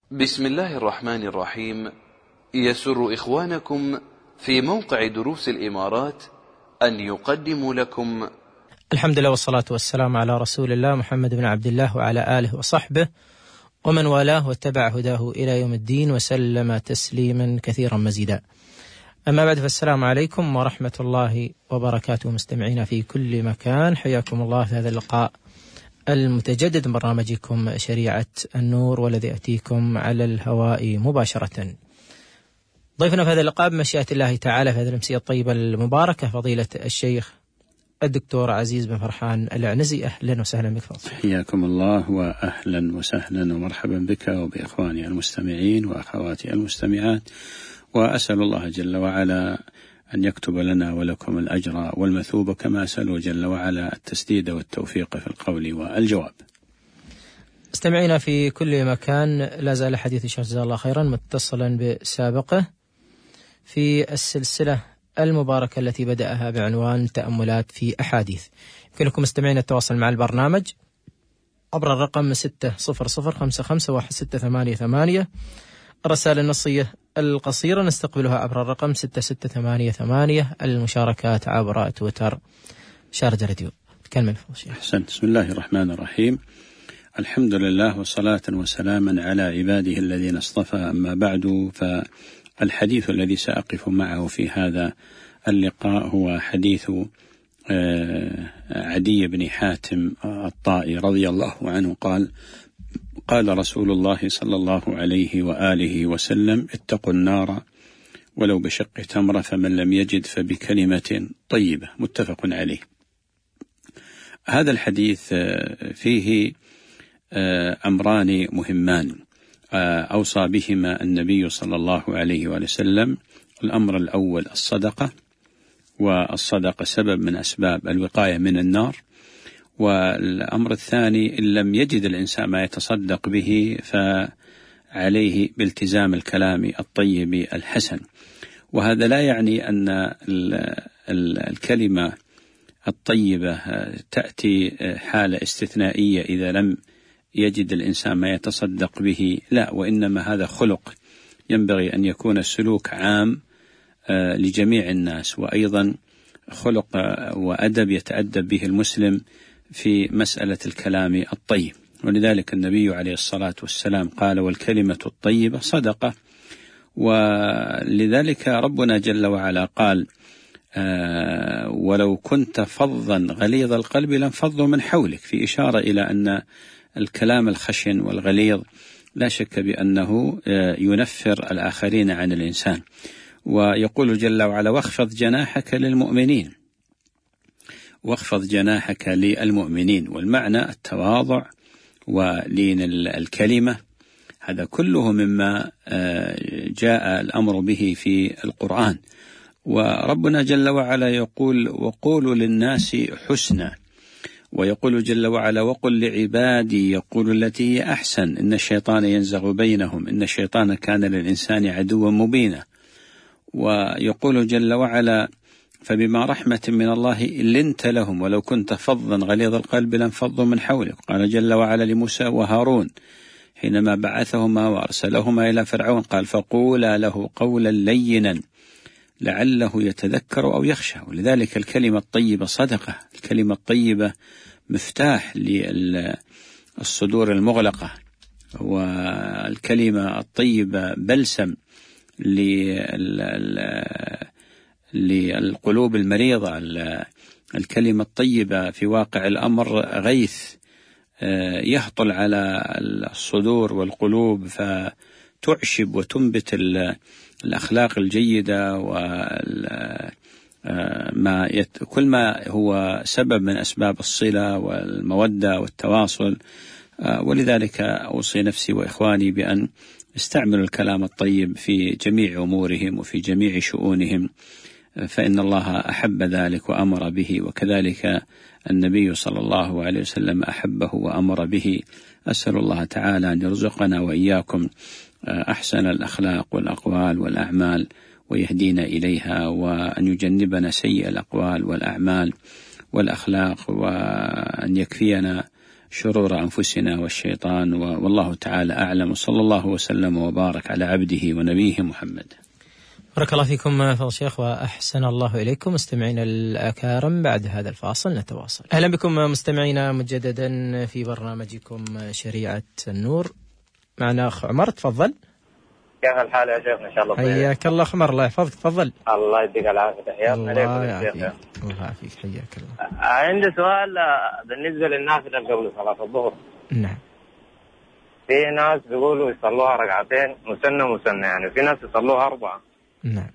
بسم الله الرحمن الرحيم. يسر إخوانكم في موقع دروس الإمارات أن يقدموا لكم الحمد لله والصلاة والسلام على رسول الله محمد بن عبد الله وعلى آله وصحبه ومن والاه واتبع هداه إلى يوم الدين وسلم تسليما كثيرا مزيدا. أما بعد، فالسلام عليكم ورحمة الله وبركاته مستمعين في كل مكان، حياكم الله في هذا اللقاء المتجدد من برنامجكم شريعة النور، والذي يأتيكم على الهواء مباشرة. ضيفنا في هذا اللقاء بمشيئة الله تعالى في هذه الأمسية الطيبة المباركة فضيلة الشيخ الدكتور عزيز بن فرحان العنزي. أهلا وسهلا بك فضل. حياكم الله وأهلا وسهلا ومرحبا بك وبإخواني المستمعين وأخواتي المستمعات، وأسأل الله جل وعلا أن يكتب لنا ولكم الأجر والمثوبة، كما أسأله جل وعلا التسديد والتوفيق في القول والجواب. استمعينا في كل مكان، لا زال حديث الشيخ جزاه الله خيرا متصلا بسابقه في السلسلة المباركة التي بدأها بعنوان تأملات في أحاديث. يمكنكم مستمعين التواصل مع البرنامج عبر الرقم 6005516888. الرسائل النصية القصيرة نستقبلها عبر الرقم 6688. المشاركات عبر تويتر شارجة راديو. تكمل أحسن. بسم الله الرحمن الرحيم. الحمد لله وصلاة وسلاما على عباده الذين اصطفى، أما بعد، فالحديث الذي سأقف معه في هذا اللقاء هو حديث عدي بن حاتم الطائي رضي الله عنه قال: قال رسول الله صلى الله عليه وآله وسلم: اتقوا النار ولو بشق تمرة، فمن لم يجد فبكلمة طيبة. متفق عليه. هذا الحديث فيه أمران مهمان أوصى بهما النبي صلى الله عليه وآله وسلم. الأمر الأول الصدقة، والصدقة سبب من أسباب الوقاية من النار. والأمر الثاني، إن لم يجد الإنسان ما يتصدق به فعليه بالتزام الكلام الطيب الحسن. وهذا لا يعني أن الكلمة الطيبة تأتي حالة استثنائية إذا لم يجد الإنسان ما يتصدق به، لا، وإنما هذا خلق ينبغي أن يكون السلوك عام لجميع الناس، وأيضا خلق وأدب يتأدب به المسلم في مسألة الكلام الطيب. ولذلك النبي عليه الصلاة والسلام قال: والكلمة الطيبة صدقة. ولذلك ربنا جل وعلا قال: ولو كنت فظا غليظ القلب لانفضوا من حولك، في إشارة إلى أن الكلام الخشن والغليظ لا شك بأنه ينفر الآخرين عن الإنسان. ويقول جل وعلا: واخفض جناحك للمؤمنين، واخفض جناحك للمؤمنين. والمعنى التواضع ولين الكلمة، هذا كله مما جاء الأمر به في القرآن. وربنا جل وعلا يقول: وقولوا للناس حسنا. ويقول جل وعلا: وقل لعبادي يقول التي هي أحسن إن الشيطان ينزغ بينهم إن الشيطان كان للإنسان عدوا مبينا. ويقول جل وعلا: فبما رحمة من الله لنت لهم ولو كنت فظا غليظ القلب لانفضوا من حولك. قال جل وعلا لموسى وهارون حينما بعثهما وأرسلهما إلى فرعون: قال: فقولا له قولا لينا لعله يتذكر أو يخشى. ولذلك الكلمة الطيبة صدقة، الكلمة الطيبة مفتاح للصدور المغلقة، والكلمة الطيبة بلسم للقلوب المريضة. الكلمة الطيبة في واقع الأمر غيث يهطل على الصدور والقلوب، فتعشب وتنبت الأخلاق الجيدة كل ما هو سبب من أسباب الصلة والمودة والتواصل. ولذلك أوصي نفسي وإخواني بأن استعملوا الكلام الطيب في جميع أمورهم وفي جميع شؤونهم، فإن الله أحب ذلك وأمر به، وكذلك النبي صلى الله عليه وسلم أحبه وأمر به. أسأل الله تعالى أن يرزقنا وإياكم أحسن الأخلاق والأقوال والأعمال ويهدينا إليها، وأن يجنبنا سيء الأقوال والأعمال والأخلاق، وأن يكفينا شرور أنفسنا والشيطان، والله تعالى أعلم. وصلى الله وسلم وبارك على عبده ونبيه محمد. بارك الله فيكم فضل الشيخ وأحسن الله إليكم. مستمعينا الأكارم، بعد هذا الفاصل نتواصل. أهلا بكم مستمعينا مجددا في برنامجكم شريعة النور. معنا أخ عمر، تفضل. كيف الحال يا شيخ؟ إن شاء الله حياك الله عمر، الله يحفظك، تفضل. الله يديك العافية. تحياتنا الله لكم. يعافيك، الله يعافيك، حياك الله. عندي سؤال بالنسبة للنافلة قبل صلاة الظهر. نعم. في ناس بيقولوا يصلوها ركعتين مسنة، يعني في ناس يصلوها 4. نعم.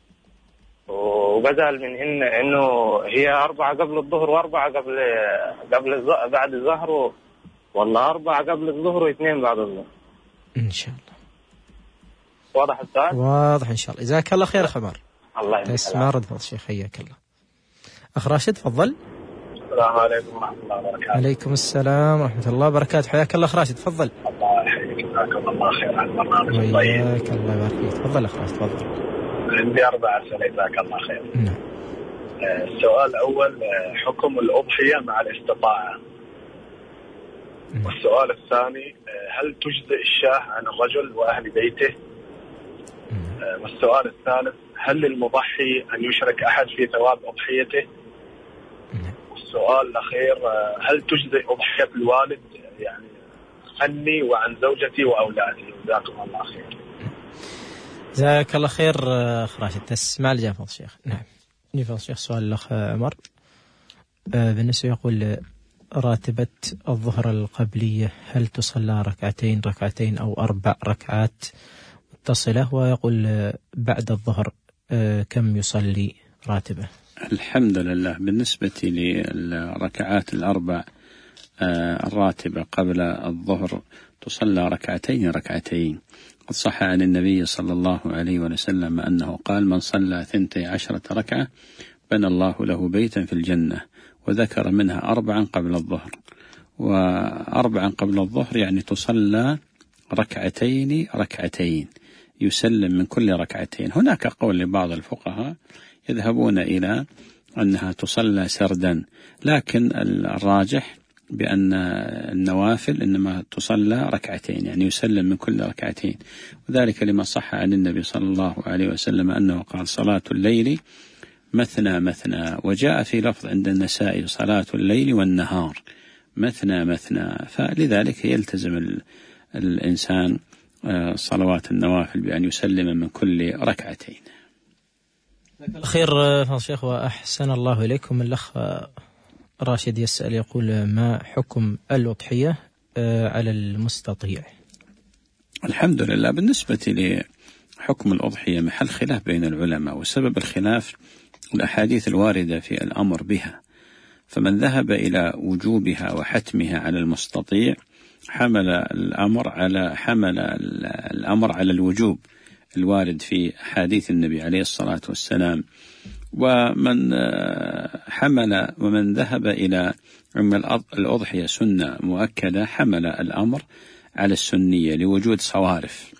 وبدل منهن إنه هي 4 قبل الظهر و4 بعد الظهر، والله 4 قبل الظهر و2 بعد الظهر. إن شاء الله. واضح السؤال؟ واضح إن شاء الله. جزاك الله خير خبر. الله يبارك. تسمع رد فضل الشيخ، حياك الله. أخ راشد، تفضل. السلام عليكم ورحمة الله وبركاته. عليكم السلام ورحمة الله وبركاته، حياك الله أخ راشد، تفضل. الله يحييك، جزاكم الله خير على البرنامج الطيب. وياك، الله يبارك فيك. تفضل أخ راشد، تفضل. عندي 4 أسئلة جزاك الله خير. نعم. السؤال الأول، حكم الأضحية مع الاستطاعة. والسؤال الثاني، هل تجزئ الشاة عن الرجل وأهل بيته؟ والسؤال الثالث، هل للمضحي أن يشرك أحد في ثواب أضحيته؟ والسؤال الأخير، هل تجزئ أضحية الوالد يعني عني وعن زوجتي وأولادي؟ جزاكم الله خير. جزاك الله خير أخ راشد. تسمع الإجابة فضل الشيخ. نعم. فضل الشيخ سؤال الأخ عمر بالنسبة يقول راتبة الظهر القبلية هل تصلى ركعتين أو 4 ركعات متصلة؟ ويقول بعد الظهر كم يصلي راتبة؟ الحمد لله. بالنسبة للركعات ال4 الراتبة قبل الظهر تصلى ركعتين. قد صح عن النبي صلى الله عليه وسلم أنه قال: من صلى 12 ركعة بنى الله له بيتا في الجنة، وذكر منها 4 قبل الظهر. و4 قبل الظهر يعني تصلى ركعتين يسلم من كل ركعتين. هناك قول لبعض الفقهاء يذهبون إلى أنها تصلى سردا، لكن الراجح بأن النوافل إنما تصلى ركعتين، يعني يسلم من كل ركعتين، وذلك لما صح عن النبي صلى الله عليه وسلم أنه قال: صلاة الليل مثنى، وجاء في لفظ عند النسائي: صلاة الليل والنهار مثنى. فلذلك يلتزم الإنسان صلوات النوافل بأن يسلم من كل ركعتين. خير فضل الشيخ وأحسن الله إليكم. الأخ راشد يسأل يقول: ما حكم الأضحية على المستطيع؟ الحمد لله. بالنسبة لحكم الأضحية محل خلاف بين العلماء، وسبب الخلاف الأحاديث الواردة في الأمر بها. فمن ذهب إلى وجوبها وحتمها على المستطيع حمل الأمر على الوجوب الوارد في حديث النبي عليه الصلاة والسلام. ومن ذهب إلى أن الأضحية سنة مؤكدة حمل الأمر على السنية لوجود صوارف،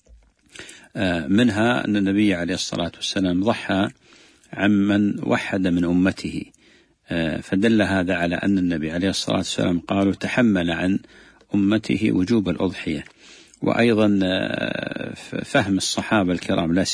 منها أن النبي عليه الصلاة والسلام ضحى عمن وحد من أمته، فدل هذا على أن النبي عليه الصلاة والسلام قالوا تحمل عن أمته وجوب الأضحية. وأيضا فهم الصحابة الكرام لا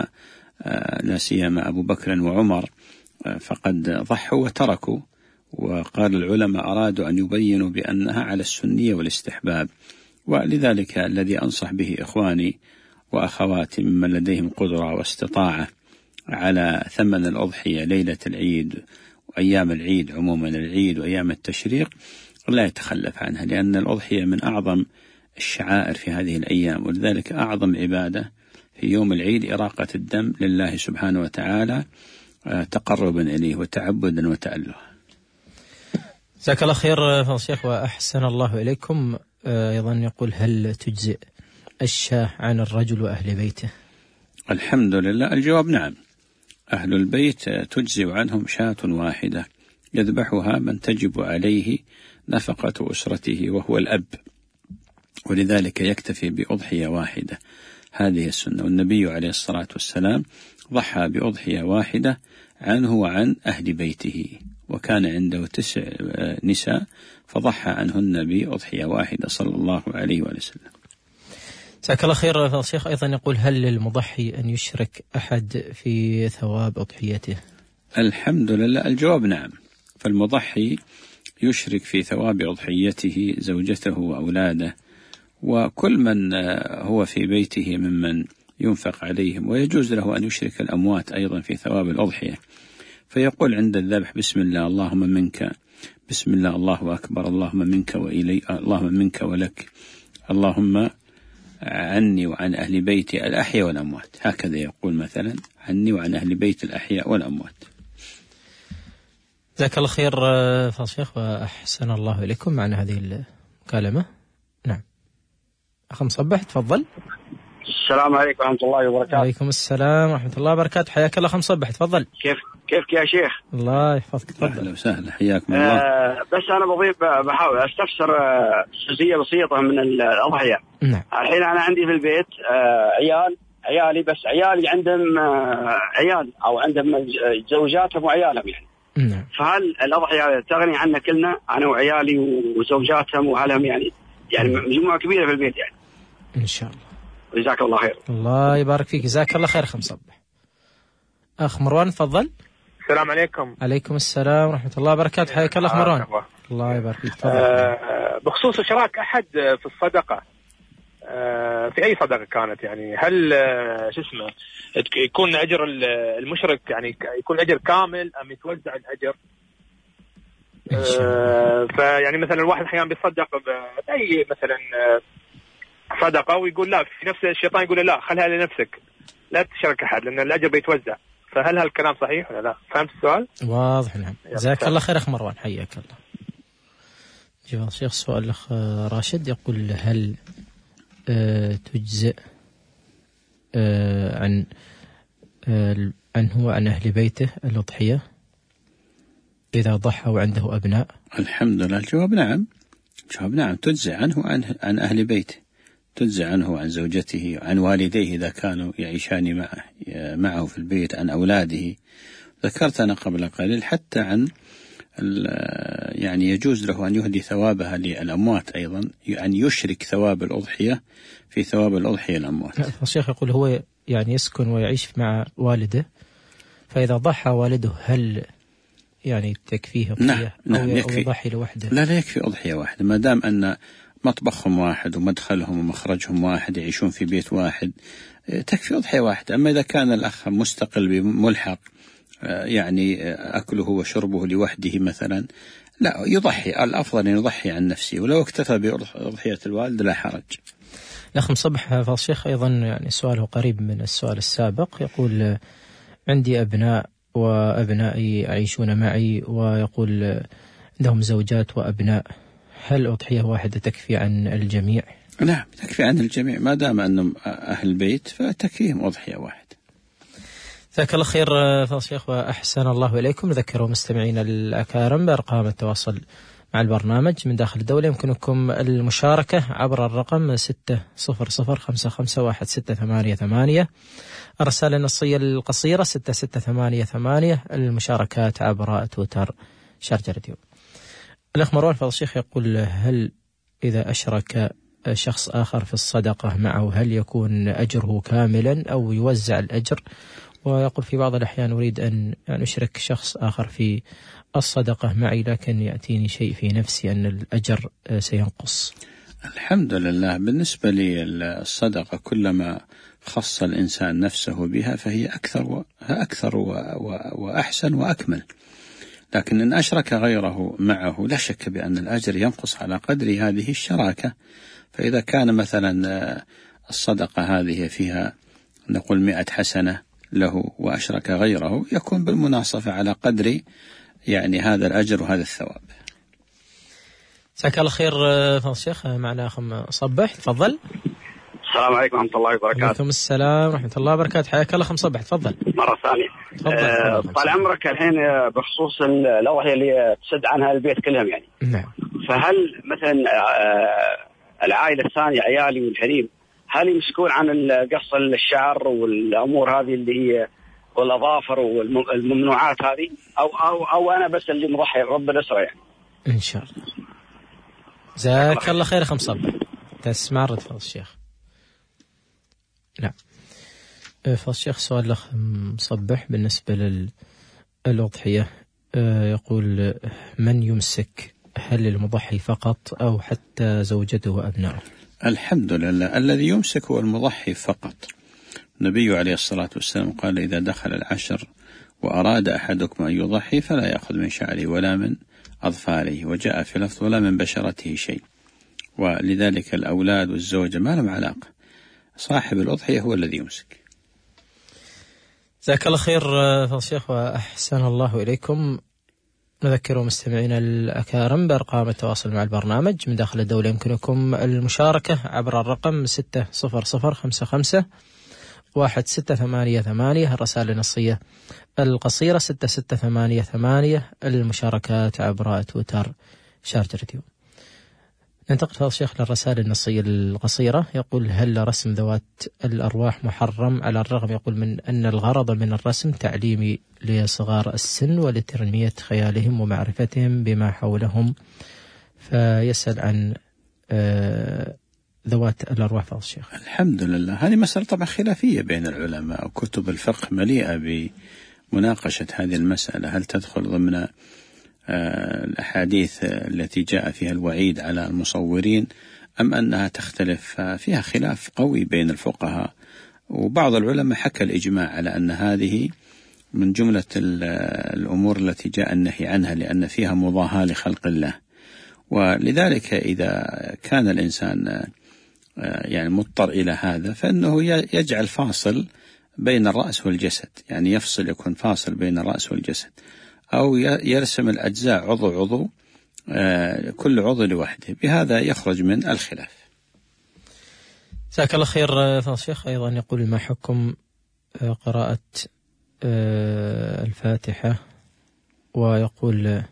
سيما أبو بكر وعمر فقد ضحوا وتركوا، وقال العلماء أرادوا أن يبينوا بأنها على السنية والاستحباب. ولذلك الذي أنصح به إخواني وأخواتي ممن لديهم قدرة واستطاعة على ثمن الأضحية ليلة العيد وأيام العيد عموما، العيد وأيام التشريق، لا يتخلف عنها، لأن الأضحية من أعظم الشعائر في هذه الأيام، ولذلك أعظم عبادة في يوم العيد إراقة الدم لله سبحانه وتعالى تقربا إليه وتعبدا وتأله. جزاك الله خير فضل الشيخ وأحسن الله إليكم. أيضا يقول: هل تجزئ الشاة عن الرجل وأهل بيته؟ الحمد لله. الجواب نعم. أهل البيت تجزئ عنهم شاة واحدة يذبحها من تجب عليه نفقة أسرته وهو الأب، ولذلك يكتفي بأضحية واحدة. هذه السنة، والنبي عليه الصلاة والسلام ضحى بأضحية واحدة عنه وعن أهل بيته، وكان عنده 9 نساء فضحى عنهن بأضحية واحدة صلى الله عليه وسلم. جزاك الله خير. فضيلة الشيخ أيضا يقول: هل للمضحي أن يشرك أحد في ثواب أضحيته؟ الحمد لله، الجواب نعم. فالمضحي يشرك في ثواب أضحيته زوجته وأولاده وكل من هو في بيته ممن ينفق عليهم، ويجوز له أن يشرك الأموات أيضا في ثواب الأضحية، فيقول عند الذبح: بسم الله اللهم منك، بسم الله الله أكبر، اللهم منك وإلي، اللهم منك ولك، اللهم عني وعن أهل بيتي الأحياء والأموات. هكذا يقول مثلا: عني وعن أهل بيت الأحياء والأموات. جزاك الله خير فضيلة الشيخ وأحسن الله إليكم. معنا هذه المكالمة. نعم، أخ مصبح تفضل. السلام عليكم ورحمة الله وبركاته. وعليكم السلام ورحمة الله وبركاته. حياك الله أخ مصبح تفضل. كيفك يا شيخ؟ الله يحفظك تفضل. أهلا وسهلا، حياكم الله. بس أنا بحاول أستفسر جزئية بسيطة من الأضحية. نعم. الحين أنا عندي في البيت عيالي، بس عيالي عندهم عيال أو عندهم زوجاتهم وعيالهم يعني. نعم. فهل الأضحية تغني عنا كلنا، أنا وعيالي وزوجاتهم وأهلهم يعني مجموعة كبيرة في البيت يعني؟ إن شاء الله. جزاك الله خير. الله يبارك فيك. جزاك الله خير. خمس صبح. أخ مروان تفضل. السلام عليكم. عليكم السلام ورحمة الله وبركاته. حياك الله أخ مروان. الله يبارك فيك تفضل. بخصوص إشراك أحد في الصدقة، في أي صدقة كانت يعني، هل يكون أجر المشرك يعني يكون أجر كامل أم يتوزع الأجر؟ فيعني مثلا الواحد أحيانا بيصدق بأي مثلا صدقة ويقول لا، في نفس الشيطان يقول لا خلها لنفسك لا تشارك أحد لأن الأجر بيتوزع. فهل هالكلام صحيح ولا لا؟ فهمت السؤال؟ واضح. نعم. جزاك الله خير أخ مروان، حياك الله. جواب الشيخ. سؤال الأخ راشد يقول: هل تجزئ عنه وعن أهل بيته الأضحية إذا ضحى وعنده أبناء؟ الحمد لله، الجواب نعم. الجواب نعم، تجزئ عنه عن أهل بيته، تجزئ عنه وعن زوجته وعن والديه إذا كانوا يعيشان معه في البيت، عن أولاده. ذكرت أنا قبل قليل حتى عن يعني يجوز له أن يهدي ثوابها للأموات أيضا، يعني يشرك ثواب الأضحية في ثواب الأضحية الأموات. الشيخ يقول هو يعني يسكن ويعيش مع والده، فإذا ضحى والده هل يعني تكفيه أضحية؟ نعم، أو يكفي. يضحي لوحده؟ لا يكفي أضحية واحدة، ما دام أن مطبخهم واحد ومدخلهم ومخرجهم واحد، يعيشون في بيت واحد، تكفي أضحية واحدة. أما إذا كان الأخ مستقل بملحق يعني أكله وشربه لوحده مثلا، لا يضحي، الأفضل أن يضحي عن نفسه، ولو اكتفى بأضحية الوالد لا حرج. الأخ مصبح فضل الشيخ أيضا يعني سؤاله قريب من السؤال السابق. يقول: عندي أبناء وأبنائي يعيشون معي، ويقول عندهم زوجات وأبناء، هل أضحية واحدة تكفي عن الجميع؟ نعم، تكفي عن الجميع ما دام أنهم أهل بيت، فتكفيهم أضحية واحدة. جزاك الله خير فضل الشيخ وأحسن الله إليكم. ذكروا مستمعين الأكارم بأرقام التواصل مع البرنامج من داخل الدولة. يمكنكم المشاركة عبر الرقم 600551688، الرسالة النصية القصيرة 6688، المشاركات عبر تويتر شارجة راديو. الأخ مروان فضل الشيخ يقول: هل إذا أشرك شخص آخر في الصدقة معه هل يكون أجره كاملا أو يوزع الأجر؟ ويقول: في بعض الأحيان أريد أن أشرك شخص آخر في الصدقة معي، لكن يأتيني شيء في نفسي أن الأجر سينقص. الحمد لله، بالنسبة للصدقة كلما خص الإنسان نفسه بها فهي أكثر وأحسن وأكمل. لكن إن أشرك غيره معه لا شك بأن الأجر ينقص على قدر هذه الشراكة. فإذا كان مثلا الصدقة هذه فيها نقول 100 حسنة له وأشرك غيره، يكون بالمناصفة على قدر يعني هذا الأجر وهذا الثواب. جزاك الله خير فضل الشيخ. معنا أخ مصبح تفضل. السلام عليكم ورحمة الله وبركاته. وعليكم السلام ورحمة الله وبركاته. حياك الله أخ مصبح تفضل. مرة ثانية. طال عمرك، الحين بخصوص الأضحية اللي تسد عنها البيت كلهم يعني. نعم. فهل مثلا العائلة الثانية عيالي والحريم هل يمسكون عن قص الشعر والأمور هذه اللي هي والأظافر والممنوعات هذه، أو أنا بس اللي مضحي رب الأسرة يعني؟ إن شاء الله. جزاك الله خير أخ مصبح. تسمع رد فضل الشيخ. نعم. فضل الشيخ سؤال الأخ مصبح بالنسبة للأضحية، يقول من يمسك، هل المضحي فقط أو حتى زوجته وأبنائه؟ الحمد لله، الذي يمسك هو المضحي فقط. النبي عليه الصلاة والسلام قال: إذا دخل العشر وأراد أحدكم أن يضحي فلا يأخذ من شعره ولا من أظفاره، وجاء في لفظ ولا من بشرته شيء. ولذلك الأولاد والزوجة ما لهم علاقة، صاحب الأضحية هو الذي يمسك. جزاك الله خير فضل الشيخ وأحسن الله إليكم. نذكر مستمعينا الأكارم بأرقام التواصل مع البرنامج من داخل الدولة. يمكنكم المشاركة عبر الرقم 600551688. الرسائل النصية القصيرة 6688. المشاركات عبر تويتر #راديو. ننتقل فضل الشيخ للرسائل النصية القصيرة. يقول: هل رسم ذوات الأرواح محرم، على الرغم يقول من أن الغرض من الرسم تعليمي لصغار السن ولتنمية خيالهم ومعرفتهم بما حولهم، فيسأل عن ذوات الأرواح فضل الشيخ. الحمد لله، هذه مسألة طبعا خلافية بين العلماء، وكتب الفقه مليئة بمناقشة هذه المسألة. هل تدخل ضمن الأحاديث التي جاء فيها الوعيد على المصورين أم أنها تختلف؟ فيها خلاف قوي بين الفقهاء، وبعض العلماء حكى الإجماع على أن هذه من جملة الأمور التي جاء النهي عنها، لأن فيها مضاهاة لخلق الله. ولذلك إذا كان الإنسان يعني مضطر إلى هذا فإنه يجعل فاصل بين الرأس والجسد، يعني يفصل، يكون فاصل بين الرأس والجسد، أو يرسم الأجزاء عضو عضو، كل عضو لوحده، بهذا يخرج من الخلاف. جزاك الله خير فضل الشيخ. أيضا يقول: ما حكم قراءة الفاتحة؟ ويقول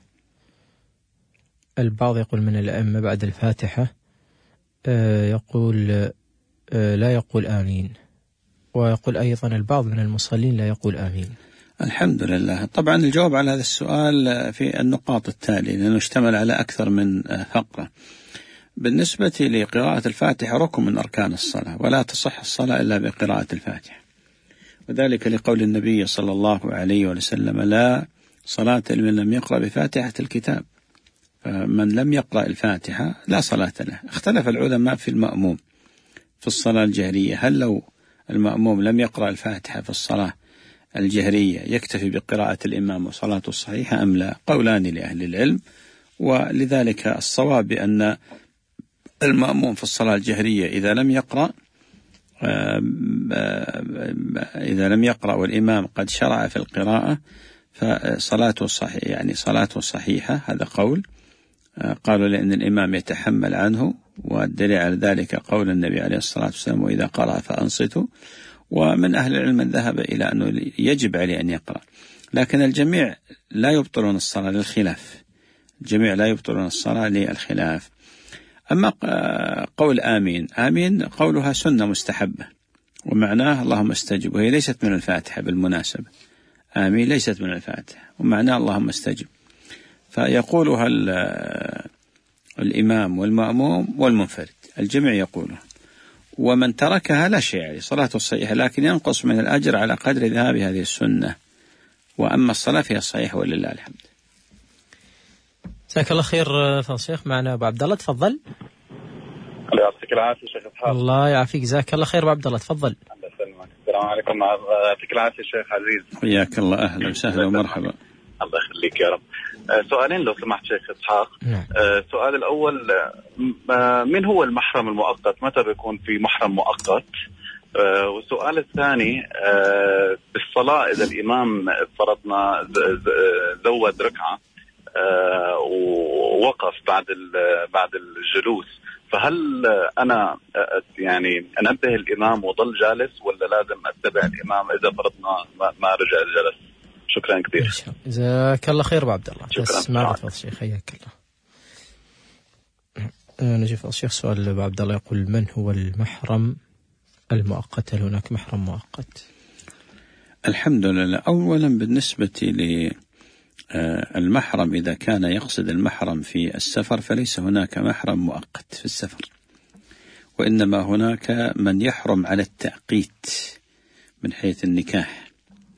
البعض يقول من الأئمة بعد الفاتحة يقول لا يقول آمين، ويقول أيضا البعض من المصلين لا يقول آمين. الحمد لله. طبعا الجواب على هذا السؤال في النقاط التالية، لأنه اشتمل على أكثر من فقرة. بالنسبة لقراءة الفاتحة ركن من أركان الصلاة، ولا تصح الصلاة إلا بقراءة الفاتحة، وذلك لقول النبي صلى الله عليه وسلم: لا صلاة لمن لم يقرأ بفاتحة الكتاب. فمن لم يقرأ الفاتحة لا صلاة له. اختلف العلماء في المأموم في الصلاة الجهرية، هل لو المأموم لم يقرأ الفاتحة في الصلاة الجهرية يكتفي بقراءة الإمام وصلاته الصحيحة أم لا؟ قولان لأهل العلم، ولذلك الصواب بأن المأموم في الصلاة الجهرية إذا لم يقرأ والإمام قد شرع في القراءة فصلاته صحيحة، يعني صلاته صحيحة. هذا قول. قالوا لأن الإمام يتحمل عنه، والدليل على ذلك قول النبي عليه الصلاة والسلام: وإذا قرأ فأنصتوا. ومن أهل العلم من ذهب إلى أنه يجب عليه أن يقرأ، لكن الجميع لا يبطلون الصلاة للخلاف. الجميع لا يبطلون الصلاة للخلاف. أما قول آمين قولها سنة مستحبة، ومعناه اللهم استجب، وهي ليست من الفاتحة بالمناسبة. آمين ليست من الفاتحة، ومعناه اللهم استجب، فيقولها الإمام والمأموم والمنفرد، الجميع يقولها. ومن تركها لا شيء عليه، صلاته الصحيحة، لكن ينقص من الأجر على قدر ذهاب هذه السنة. وأما الصلاة فهي الصحيحة ولله الحمد. جزاك الله خير فضل الشيخ. معنا أبو عبد الله، تفضل. الله يعطيك العافية شيخ إسحاق. الله يعافيك، جزاك الله خير أبو عبد الله، تفضل. الله يسلمك. السلام عليكم، يعطيك العافية شيخ عزيز. حياك الله، أهلا وسهلا ومرحبا. الله يخليك يا رب. سؤالين لو سمحت شيخ إسحاق. السؤال الأول: من هو المحرم المؤقت؟ متى بيكون في محرم مؤقت؟ والسؤال الثاني: بالصلاة إذا الإمام فرضنا زود ركعة ووقف بعد الجلوس، فهل أنا يعني أنبه الإمام وضل جالس، ولا لازم أتبع الإمام إذا فرضنا ما رجع الجلس؟ شكرا كثير. جزاك الله خير أبو عبد الله. شكرا. الشيخ حياك الله. نجيب الشيخ سؤال أبو عبد الله، يقول: من هو المحرم المؤقت؟ هل هناك محرم مؤقت؟ الحمد لله. أولا بالنسبة المحرم إذا كان يقصد المحرم في السفر فليس هناك محرم مؤقت في السفر، وإنما هناك من يحرم على التأقيت من حيث النكاح.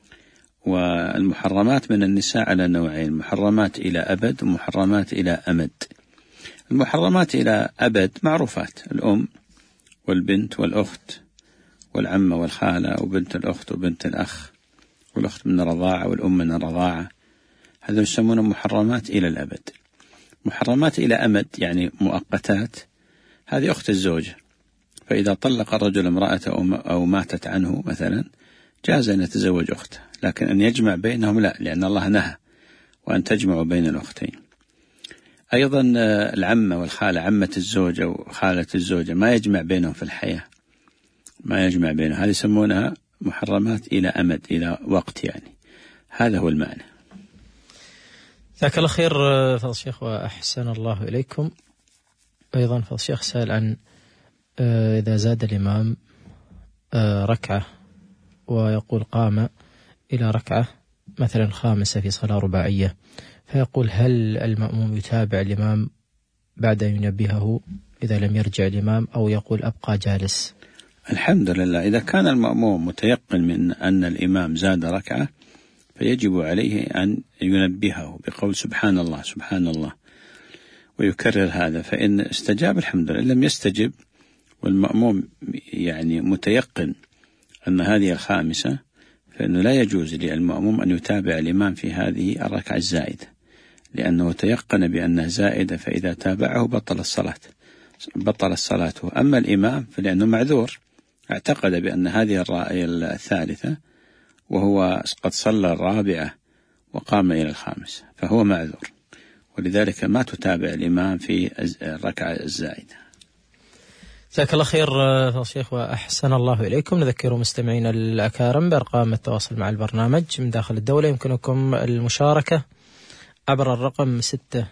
والمحرمات من النساء على نوعين: محرمات إلى أبد ومحرمات إلى أمد. المحرمات إلى أبد معروفات: الأم والبنت والأخت والعمة والخالة وبنت الأخت وبنت الأخ والأخت من الرضاعة والأم من الرضاعة، هذا يسمونه محرمات إلى الأبد. محرمات إلى أمد يعني مؤقتات، هذه أخت الزوجة، فإذا طلق الرجل امرأته أو ماتت عنه مثلا جاز أن يتزوج أخته، لكن أن يجمع بينهم لا، لأن الله نهى وأن تجمعوا بين الأختين. أيضا العمة والخالة، عمة الزوجة وخالة الزوجة ما يجمع بينهم في الحياة، ما يجمع بينهم، هذه يسمونها محرمات إلى أمد، إلى وقت يعني. هذا هو المعنى. جزاك الله خير فضل الشيخ وأحسن الله إليكم. أيضا فضل الشيخ سأل عن إذا زاد الإمام ركعة ويقول قام إلى ركعة مثلا خامسة في صلاة رباعية، فيقول هل المأموم يتابع الإمام بعد أن ينبهه إذا لم يرجع الإمام، أو يقول أبقى جالس؟ الحمد لله، إذا كان المأموم متيقن من أن الإمام زاد ركعة فيجب عليه أن ينبهه بقول سبحان الله سبحان الله ويكرر هذا، فإن استجاب الحمد لله، لم يستجب والمأموم يعني متيقن أن هذه الخامسة فإنه لا يجوز للمأموم أن يتابع الإمام في هذه الركعة الزائدة، لأنه تيقن بأنها زائدة، فإذا تابعه بطل صلاته. أما الإمام فلأنه معذور، اعتقد بأن هذه الرائية الثالثة وهو قد صلى الرابعة وقام إلى الخامسة، فهو معذور، ولذلك ما تتابع الإمام في الركعة الزائدة. جزاك الله خير فضل الشيخ وأحسن الله إليكم. نذكر مستمعين الأكارم بأرقام التواصل مع البرنامج من داخل الدولة. يمكنكم المشاركة عبر الرقم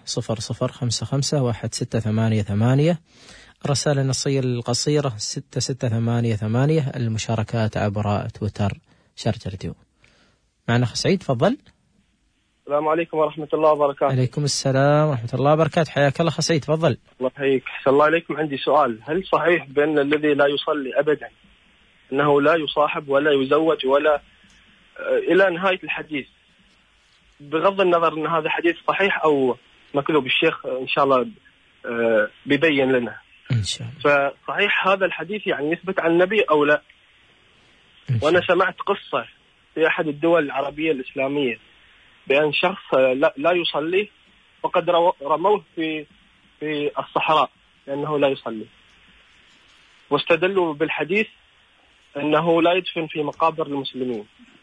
605516888، الرسالة النصية القصيرة 6688، المشاركات عبر تويتر #راديو. معنا أخ سعيد، تفضل. السلام عليكم ورحمة الله وبركاته. عليكم السلام ورحمة الله وبركاته، حياك الله أخ سعيد، تفضل. الله يحييك، أحسن الله عليكم. عندي سؤال: هل صحيح بأن الذي لا يصلي أبدا أنه لا يصاحب ولا يزوج ولا إلى نهاية الحديث، بغض النظر أن هذا حديث صحيح أو مكذوب؟ الشيخ إن شاء الله بيبين لنا إن شاء الله. فصحيح هذا الحديث يعني يثبت عن النبي أو لا؟ وأنا سمعت قصة في أحد الدول العربية الإسلامية بأن شخص لا يصلي وقد رموه في الصحراء لأنه لا يصلي، واستدلوا بالحديث أنه لا يدفن في مقابر المسلمين.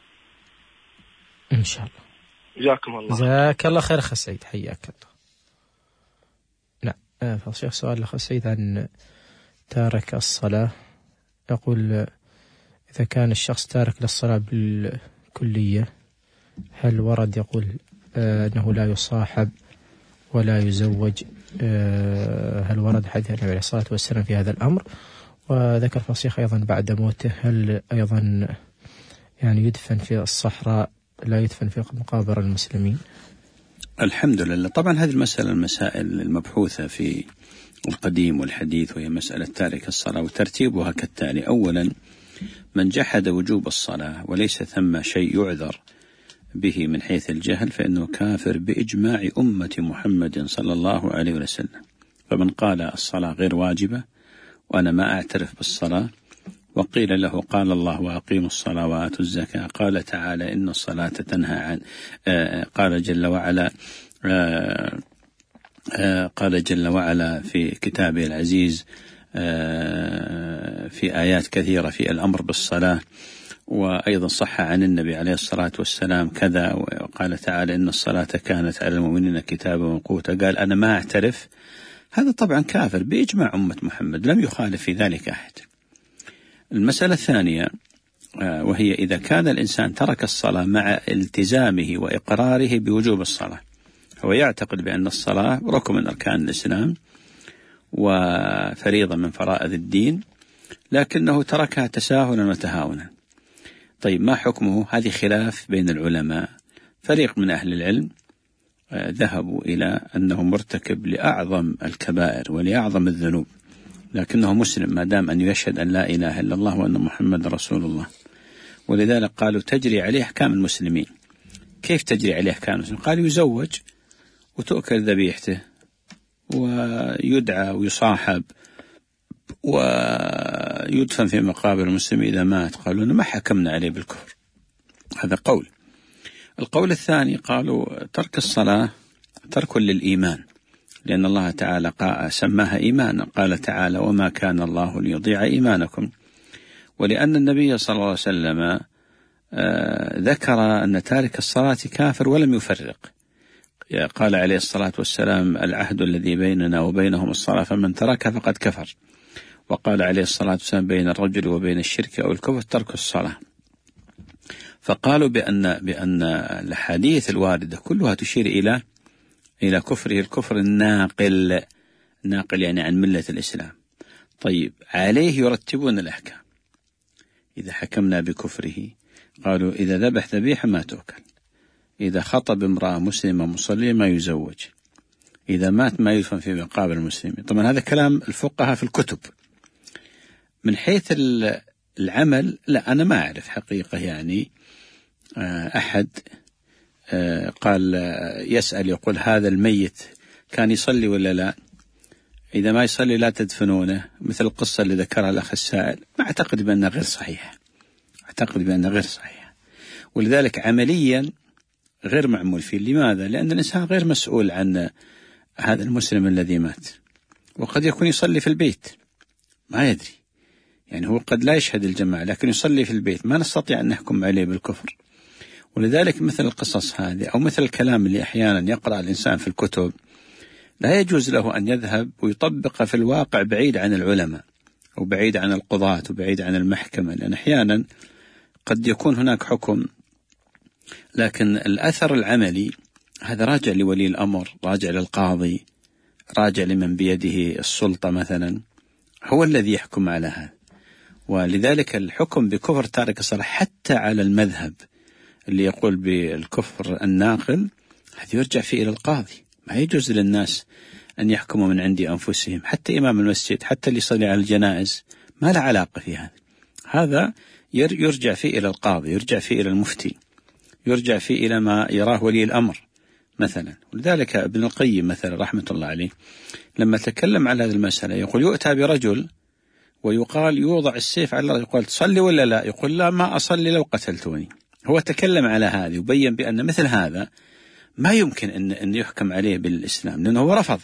إن شاء الله. جزاكم الله. جزاك الله خير أخ سعيد، حياك الله. نعم فالشيخ سؤال أخ سعيد عن تارك الصلاة، يقول إذا كان الشخص تارك للصلاة بالكلية هل ورد يقول أنه لا يصاحب ولا يزوج؟ هل ورد حديث النبي عليه الصلاة والسلام في هذا الأمر؟ وذكر فصيح أيضا بعد موته هل أيضا يعني يدفن في الصحراء لا يدفن في مقابر المسلمين؟ الحمد لله. طبعا هذه المسائل المبحوثة في القديم والحديث، وهي مسألة تارك الصلاة، وترتيبها كالتالي: أولا من جحد وجوب الصلاة وليس ثم شيء يعذر به من حيث الجهل فإنه كافر بإجماع أمة محمد صلى الله عليه وسلم. فمن قال الصلاة غير واجبة وأنا ما أعترف بالصلاة، وقيل له قال الله وأقيموا الصلاة وآتوا الزكاة، قال تعالى إن الصلاة تنهى عن قال جل وعلا في كتابه العزيز في آيات كثيرة في الأمر بالصلاة، وأيضا صح عن النبي عليه الصلاة والسلام كذا، وقال تعالى إن الصلاة كانت على المؤمنين كتابا موقوتا، قال أنا ما أعترف. هذا طبعا كافر بإجماع أمة محمد، لم يخالف في ذلك أحد. المسألة الثانية وهي إذا كان الإنسان ترك الصلاة مع التزامه وإقراره بوجوب الصلاة، هو يعتقد بأن الصلاة ركن من أركان الإسلام وفريضة من فرائض الدين، لكنه تركها تساهلا وتهاونا. طيب ما حكمه؟ هذه خلاف بين العلماء. فريق من أهل العلم ذهبوا إلى أنه مرتكب لأعظم الكبائر ولأعظم الذنوب، لكنه مسلم ما دام أن يشهد أن لا إله إلا الله وأن محمد رسول الله. ولذلك قالوا تجري عليه أحكام المسلمين. كيف تجري عليه أحكام المسلمين؟ قالوا يزوج وتؤكل ذبيحته ويدعى ويصاحب ويدفن في مقابر المسلمين إذا مات. قالوا ما حكمنا عليه بالكفر. هذا قول. القول الثاني قالوا ترك الصلاة ترك للإيمان، لأن الله تعالى سماها إيمانا، قال تعالى وما كان الله ليضيع إيمانكم. ولأن النبي صلى الله عليه وسلم ذكر أن تارك الصلاة كافر ولم يفرق. قال عليه الصلاة والسلام العهد الذي بيننا وبينهم الصلاة فمن ترك فقد كفر. وقال عليه الصلاة والسلام بين الرجل وبين الشرك أو الكفر ترك الصلاة. فقالوا بأن الحديث الواردة كلها تشير إلى كفره الكفر الناقل يعني عن ملة الإسلام. طيب عليه يرتبون الأحكام. إذا حكمنا بكفره قالوا إذا ذبح ذبيحة ما تؤكل، إذا خطب امرأة مسلمة مصلية ما يزوج، إذا مات ما يدفن في مقابر المسلمين. طبعا هذا كلام الفقهاء في الكتب. من حيث العمل لا، أنا ما أعرف حقيقة يعني أحد قال يسأل يقول هذا الميت كان يصلي ولا لا، إذا ما يصلي لا تدفنونه، مثل القصة اللي ذكرها الأخ السائل. ما أعتقد بأنها غير صحيحة، ولذلك عمليا غير معمول فيه. لماذا؟ لأن الإنسان غير مسؤول عن هذا المسلم الذي مات، وقد يكون يصلي في البيت ما يدري، يعني هو قد لا يشهد الجماعة لكن يصلي في البيت، ما نستطيع أن نحكم عليه بالكفر. ولذلك مثل القصص هذه أو مثل الكلام اللي أحيانا يقرأ الإنسان في الكتب لا يجوز له أن يذهب ويطبق في الواقع بعيد عن العلماء وبعيد عن القضاة وبعيد عن المحكمة، لأن أحيانا قد يكون هناك حكم لكن الأثر العملي هذا راجع لولي الأمر، راجع للقاضي، راجع لمن بيده السلطة مثلا، هو الذي يحكم على هذا. ولذلك الحكم بكفر تارك الصلاة حتى على المذهب اللي يقول بالكفر الناقل هذا يرجع فيه إلى القاضي. ما يجوز للناس أن يحكموا من عند أنفسهم، حتى إمام المسجد، حتى اللي يصلي على الجنائز ما له علاقة في هذا يرجع فيه إلى القاضي، يرجع فيه إلى المفتي، يرجع فيه إلى ما يراه ولي الأمر مثلا. ولذلك ابن القيم مثلا رحمة الله عليه لما تكلم على هذه المسألة يقول يؤتى برجل ويقال يوضع السيف على الرجل، يقول تصلي ولا لا؟ يقول لا ما أصلي لو قتلتوني. هو تكلم على هذه وبين بأن مثل هذا ما يمكن أن يحكم عليه بالإسلام، لأنه هو رفض.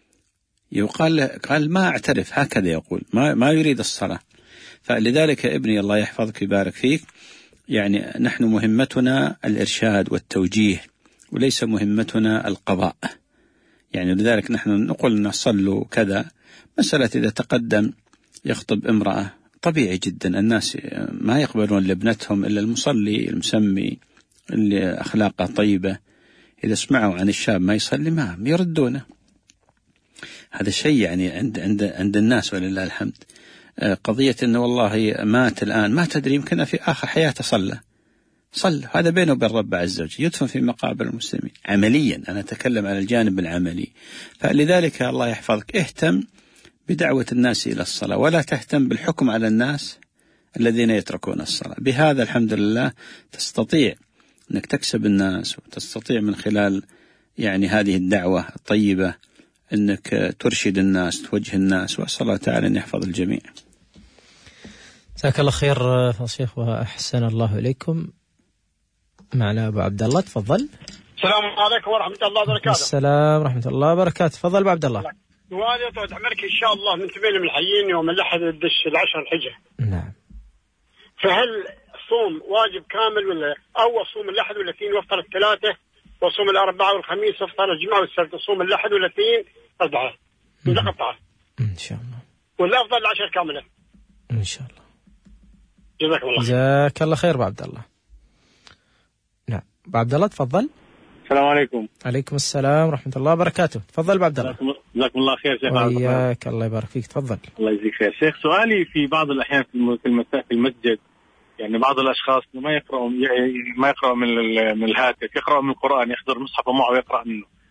قال ما أعترف، هكذا يقول، ما يريد الصلاة. فلذلك ابني الله يحفظك ويبارك فيك، يعني نحن مهمتنا الإرشاد والتوجيه وليس مهمتنا القضاء. يعني لذلك نحن نقول نصلوا كذا. مسألة إذا تقدم يخطب امرأة طبيعي جدا، الناس ما يقبلون لابنتهم إلا المصلي المسمي اللي أخلاقه طيبة. إذا سمعوا عن الشاب ما يصلي ما يردونه. هذا شيء يعني عند الناس ولله الحمد. قضية إنه والله مات الآن ما تدري يمكن في آخر حياته صلى، هذا بينه وبين رب عز وجل، يدفن في مقابر المسلمين. عمليا أنا أتكلم على الجانب العملي. فلذلك الله يحفظك اهتم بدعوة الناس إلى الصلاة ولا تهتم بالحكم على الناس الذين يتركون الصلاة. بهذا الحمد لله تستطيع أنك تكسب الناس، وتستطيع من خلال يعني هذه الدعوة الطيبة أنك ترشد الناس، توجه الناس، وأسأل الله تعالى أن يحفظ الجميع. جزاك الله خير شيخ وأحسن الله إليكم. معنا أبو عبد الله، تفضل. السلام عليكم ورحمة الله وبركاته. السلام ورحمة الله وبركاته. تفضل أبو عبد الله. سؤالي طول عمرك إن شاء الله من تبين من الحيين يوم الأحد الدش 10 الحجة. نعم. فهل الصوم واجب كامل ولا أو صوم الأحد ولا اثنين وافطر الثلاثة، وصوم الأربعاء والخميس وافطر الجمعة والسبت، وصوم الأحد ولا اثنين أربعة متقطعة إن شاء الله، ولا أفضل 10 كاملة إن شاء الله. جزاك الله. جزاك الله خير أبو عبد الله. نعم أبو عبد الله تفضل. السلام عليكم. عليكم السلام ورحمة الله وبركاته. تفضل أبو عبد الله. جزاكم الله خير شيخ. وياك الله يبارك فيك. تفضل. الله يجزيك خير شيخ. سؤالي في بعض الأحيان في المسجد يعني بعض الأشخاص ما يقرأوا من الهاتف، يقرأوا من القرآن، يحضر مصحف معه ويقرأ منه.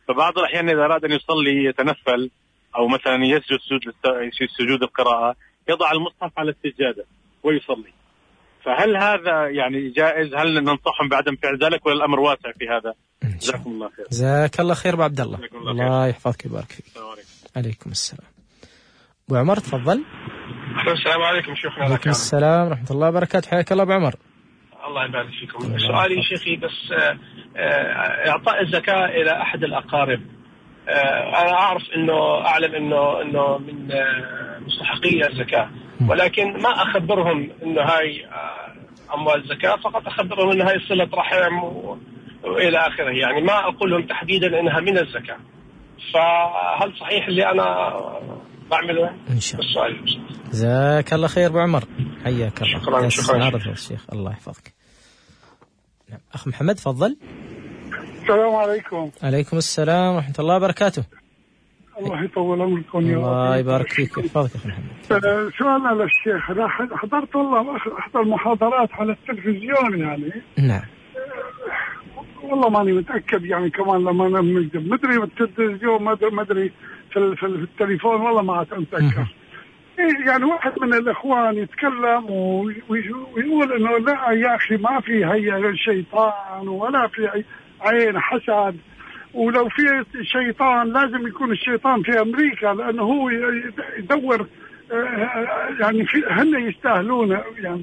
فبعض الأحيان إذا أراد أن يصلي يتنفل أو مثلا يسجد سجود القراءة يضع المصحف على السجادة ويصلي، فهل هذا يعني جائز؟ هل ننصحهم بعدم فعل ذلك ولا الأمر واسع في هذا؟ جزاكم الله خير. جزاك الله خير أبو عبد الله، الله يحفظك ويبارك فيك. عليكم السلام. أبو عمر تفضل. السلام عليكم شيخنا. عليكم السلام ورحمة الله وبركاته، حياك الله أبو عمر. الله يبارك فيكم. سؤالي شيخي بس إعطاء الزكاة إلى أحد الأقارب، أنا أعلم إنه من مستحقي الزكاة، ولكن ما أخبرهم إنه هاي أموال الزكاة، فقط أخبرهم إنه هاي صلة رحم وإلى آخره، يعني ما أقول لهم تحديدا إنها من الزكاة. فهل صحيح اللي أنا بعمله؟ إن شاء الله. جزاك الله خير أبو عمر، حياك الله. شكرا الشيخ، الله يحفظك. نعم. أخ محمد تفضل. السلام عليكم. عليكم السلام ورحمة الله وبركاته. الله يطول عمركم يا رب. الله يبارك فيك ويحفظك يا أخي محمد. سؤال للشيخ، أنا حضرت والله أحد المحاضرات على التلفزيون يعني. نعم. والله ماني متأكد يعني، كمان لما أنا مدري بالتلفزيون مدري في التليفون، والله ما أتذكر. يعني واحد من الإخوان يتكلم ويقول إنه لا يا أخي ما في هي شيطان ولا في عين حسد، ولو في شيطان لازم يكون الشيطان في أمريكا، لأنه هو يدور يعني هن يستاهلون يعني،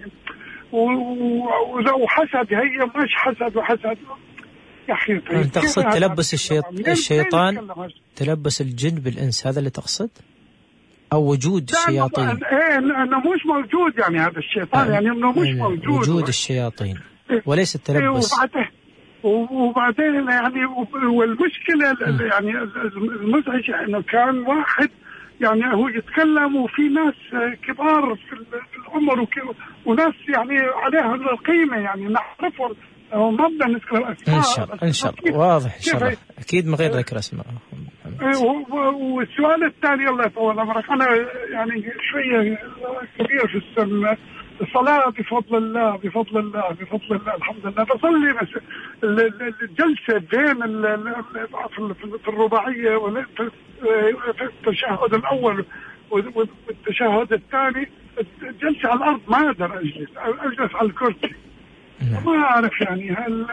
ولو حسد هي مش حسد وحسد يا أخي. تقصد تلبس الشيطان تلبس الجن بالإنس، هذا اللي تقصد؟ أو وجود الشياطين؟ أنه مش موجود يعني هذا الشيطان، يعني أنه مش موجود وجود الشياطين وليس التلبس. وبعدين يعني والمشكلة يعني المزعجة أنه كان واحد يعني هو يتكلم وفي ناس كبار في العمر وناس يعني عليها القيمة يعني نعرفهم، ما بدنا نذكر أسماء. إن شاء الله واضح إن شاء الله، أكيد من غير ذكر أسماء. والسؤال الثاني الله يطول عمرك، أنا يعني شوية كبير في السن، الصلاة بفضل الله بفضل الله بفضل الله الحمد لله، بصلي بس الجلسة بين في الرباعية في التشهد الأول والتشهد الثاني، الجلسة على الأرض ما أقدر أجلس على الكرسي. ما أعرف يعني هل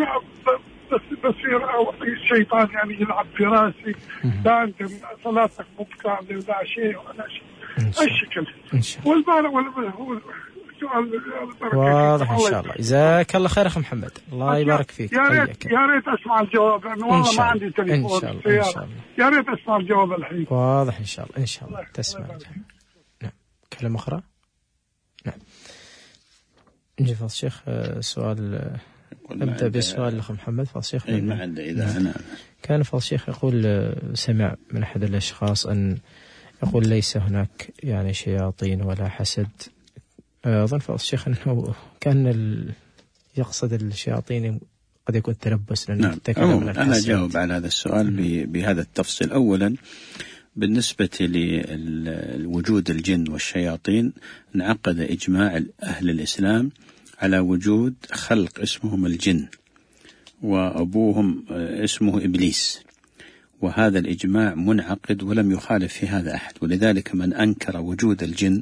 بصير أو الشيطان يعني يلعب في راسي، لا أنت صلاتك مو كاملة ولا شيء ولا شيء الشكل. واضح إن شاء الله. جزاك الله خير أخي محمد، الله يبارك فيك. يا ريت أسمع الجواب، لأنه والله ما عندي تليفون. إن شاء الله. يا ريت أسمع الجواب الحين. واضح إن شاء الله. إن شاء الله تسمع. نعم. كلمة أخرى. نعم. نجي فضل الشيخ سؤال، نبدأ بسؤال الأخ محمد. فضل الشيخ ما عنده إذا أنا كان فضل الشيخ يقول سمع من أحد الأشخاص أن يقول ليس هناك يعني شياطين ولا حسد. أظن فضل الشيخ أنه كان يقصد الشياطين قد يكون تلبس. نعم. أنا أجاوب على هذا السؤال بهذا التفصيل. أولا بالنسبة لوجود الجن والشياطين، انعقد إجماع أهل الإسلام على وجود خلق اسمهم الجن وأبوهم اسمه إبليس، وهذا الإجماع منعقد ولم يخالف في هذا أحد. ولذلك من أنكر وجود الجن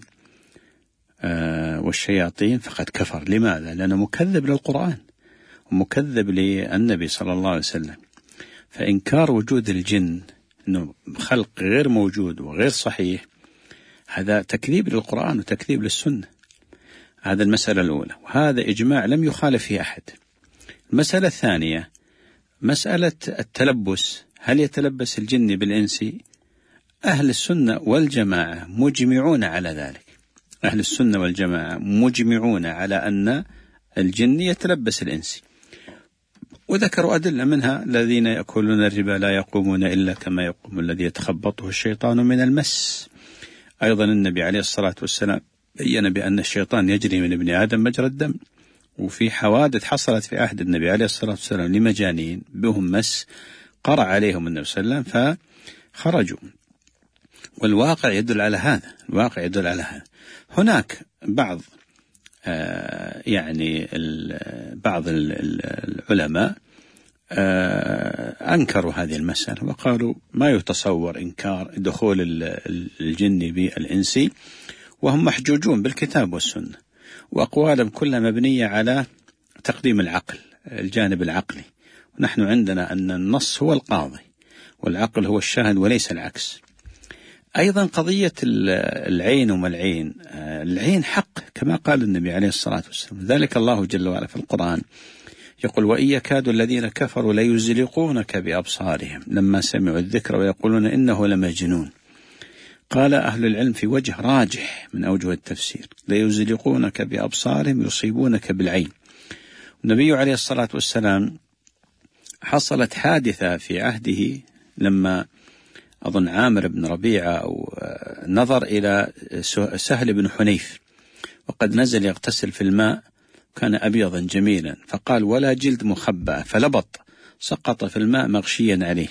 والشياطين فقد كفر. لماذا؟ لأنه مكذب للقرآن ومكذب للنبي صلى الله عليه وسلم. فإنكار وجود الجن أنه خلق غير موجود وغير صحيح، هذا تكذيب للقرآن وتكذيب للسنة. هذا المسألة الأولى، وهذا إجماع لم يخالف فيه أحد. المسألة الثانية مسألة التلبس، هل يتلبس الجن بالإنس؟ أهل السنة والجماعة مجمعون على ذلك. أهل السنة والجماعة مجمعون على أن الجن يتلبس الإنس، وذكروا أدلة منها الذين يأكلون الربا لا يقومون إلا كما يقوم الذي يتخبطه الشيطان من المس. أيضا النبي عليه الصلاة والسلام بين بأن الشيطان يجري من ابن آدم مجرى الدم، وفي حوادث حصلت في عهد النبي عليه الصلاة والسلام لمجانين بهم مس قرأ عليهم النبي صلى الله عليه وسلم فخرجوا، والواقع يدل على هذا. الواقع يدل على هذا. هناك بعض بعض العلماء أنكروا هذه المسألة وقالوا ما يتصور إنكار دخول الجن بالإنسي، وهم محجوجون بالكتاب والسنة، وأقوالهم كلها مبنية على تقديم العقل، الجانب العقلي، ونحن عندنا أن النص هو القاضي والعقل هو الشاهد وليس العكس. أيضا قضية العين وما العين، العين حق كما قال النبي عليه الصلاة والسلام، ذلك الله جل وعلا في القرآن يقول: وإن يكاد الذين كفروا ليزلقونك بأبصارهم لما سمعوا الذكر ويقولون إنه لمجنون. قال أهل العلم في وجه راجح من أوجه التفسير: ليزلقونك بأبصارهم يصيبونك بالعين. النبي عليه الصلاة والسلام حصلت حادثة في عهده لما أظن عامر بن ربيعة أو نظر إلى سهل بن حنيف وقد نزل يغتسل في الماء، كان أبيضا جميلا، فقال: ولا جلد مخبأ، فلبط سقط في الماء مغشيا عليه.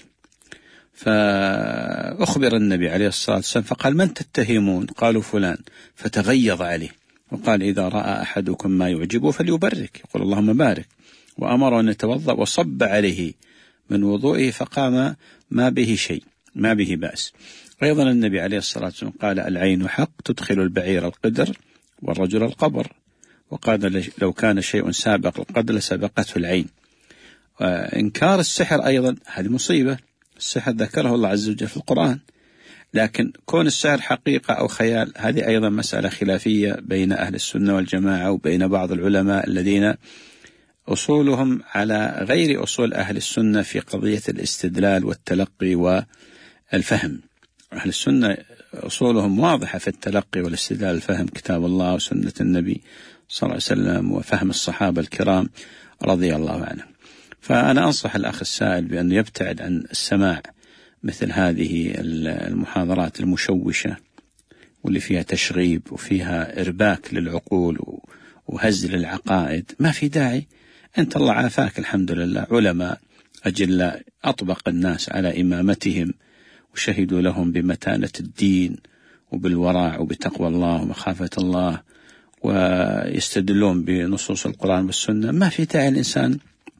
فأخبر النبي عليه الصلاة والسلام فقال: من تتهمون؟ قالوا فلان، فتغيظ عليه وقال: إذا رأى أحدكم ما يعجبه فليبرك، يقول اللهم بارك، وأمر أن يتوضأ وصب عليه من وضوئه فقام ما به شيء، ما به بأس. أيضا النبي عليه الصلاة والسلام قال: العين حق تدخل البعير القدر والرجل القبر، وقال: لو كان شيء سابق القدر لسبقته العين. إنكار السحر أيضا هذه مصيبة، السحر ذكره الله عز وجل في القرآن، لكن كون السحر حقيقة أو خيال هذه أيضا مسألة خلافية بين أهل السنة والجماعة وبين بعض العلماء الذين أصولهم على غير أصول أهل السنة في قضية الاستدلال والتلقي والفهم. أهل السنة أصولهم واضحة في التلقي والاستدلال والفهم، كتاب الله وسنة النبي صلى الله عليه وسلم وفهم الصحابة الكرام رضي الله عنهم. فأنا أنصح الأخ السائل بأن يبتعد عن السماع مثل هذه المحاضرات المشوشة واللي فيها تشغيب وفيها إرباك للعقول وهز للعقائد، ما في داعي. أنت الله عافاك الحمد لله، علماء أجلاء أطبق الناس على إمامتهم وشهدوا لهم بمتانة الدين وبالورع وبتقوى الله ومخافة الله، ويستدلون بنصوص القرآن والسنة. ما في داعي الإنسان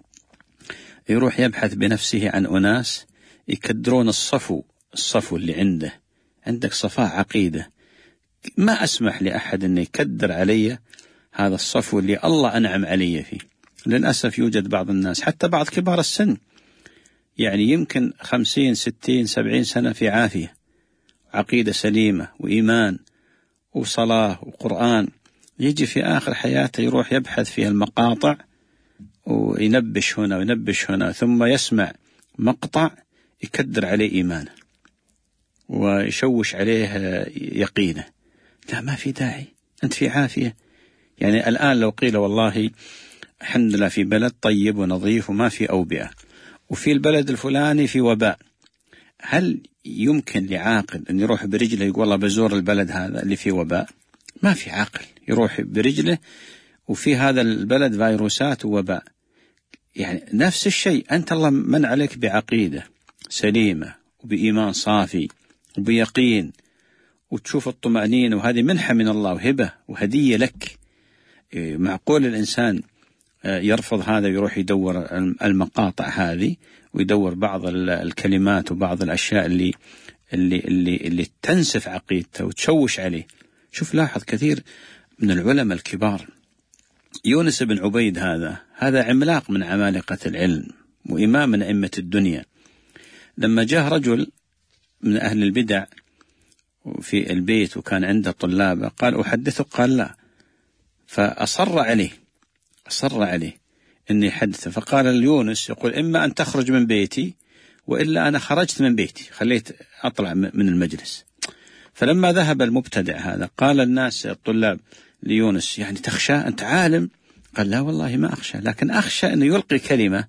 يروح يبحث بنفسه عن أناس يكدرون الصفو اللي عنده. عندك صفاء عقيدة، ما أسمح لأحد أن يكدر علي هذا الصفو اللي الله أنعم علي فيه. للأسف يوجد بعض الناس حتى بعض كبار السن يعني يمكن 50 60 70 سنة في عافية، عقيدة سليمة وإيمان وصلاة وقرآن، يجي في آخر حياته يروح يبحث في المقاطع وينبش هنا وينبش هنا، ثم يسمع مقطع يكدر عليه إيمانه ويشوش عليه يقينه. لا، ما في داعي، أنت في عافية. يعني الآن لو قيل والله الحمد لله في بلد طيب ونظيف وما في أوبئة، وفي البلد الفلاني في وباء، هل يمكن لعاقل أن يروح برجله يقول والله بزور البلد هذا اللي فيه وباء؟ ما في عاقل يروح برجله وفي هذا البلد فيروسات ووباء. يعني نفس الشيء، أنت الله من عليك بعقيدة سليمة وبإيمان صافي وبيقين وتشوف الطمأنينة، وهذه منحة من الله وهبة وهدية لك. معقول الإنسان يرفض هذا ويروح يدور المقاطع هذه ويدور بعض الكلمات وبعض الأشياء اللي تنسف عقيدته وتشوش عليه؟ شوف لاحظ كثير من العلماء الكبار، يونس بن عبيد هذا عملاق من عمالقة العلم وإمام من أئمة الدنيا، لما جاء رجل من أهل البدع في البيت وكان عنده طلابه قال أحدثك، قال لا، فأصر عليه أن يحدثه، فقال ليونس يقول إما أن تخرج من بيتي وإلا أنا خرجت من بيتي، خليت أطلع من المجلس. فلما ذهب المبتدع هذا قال الناس الطلاب ليونس يعني تخشى أنت عالم؟ قال لا والله ما أخشى، لكن أخشى أنه يلقي كلمة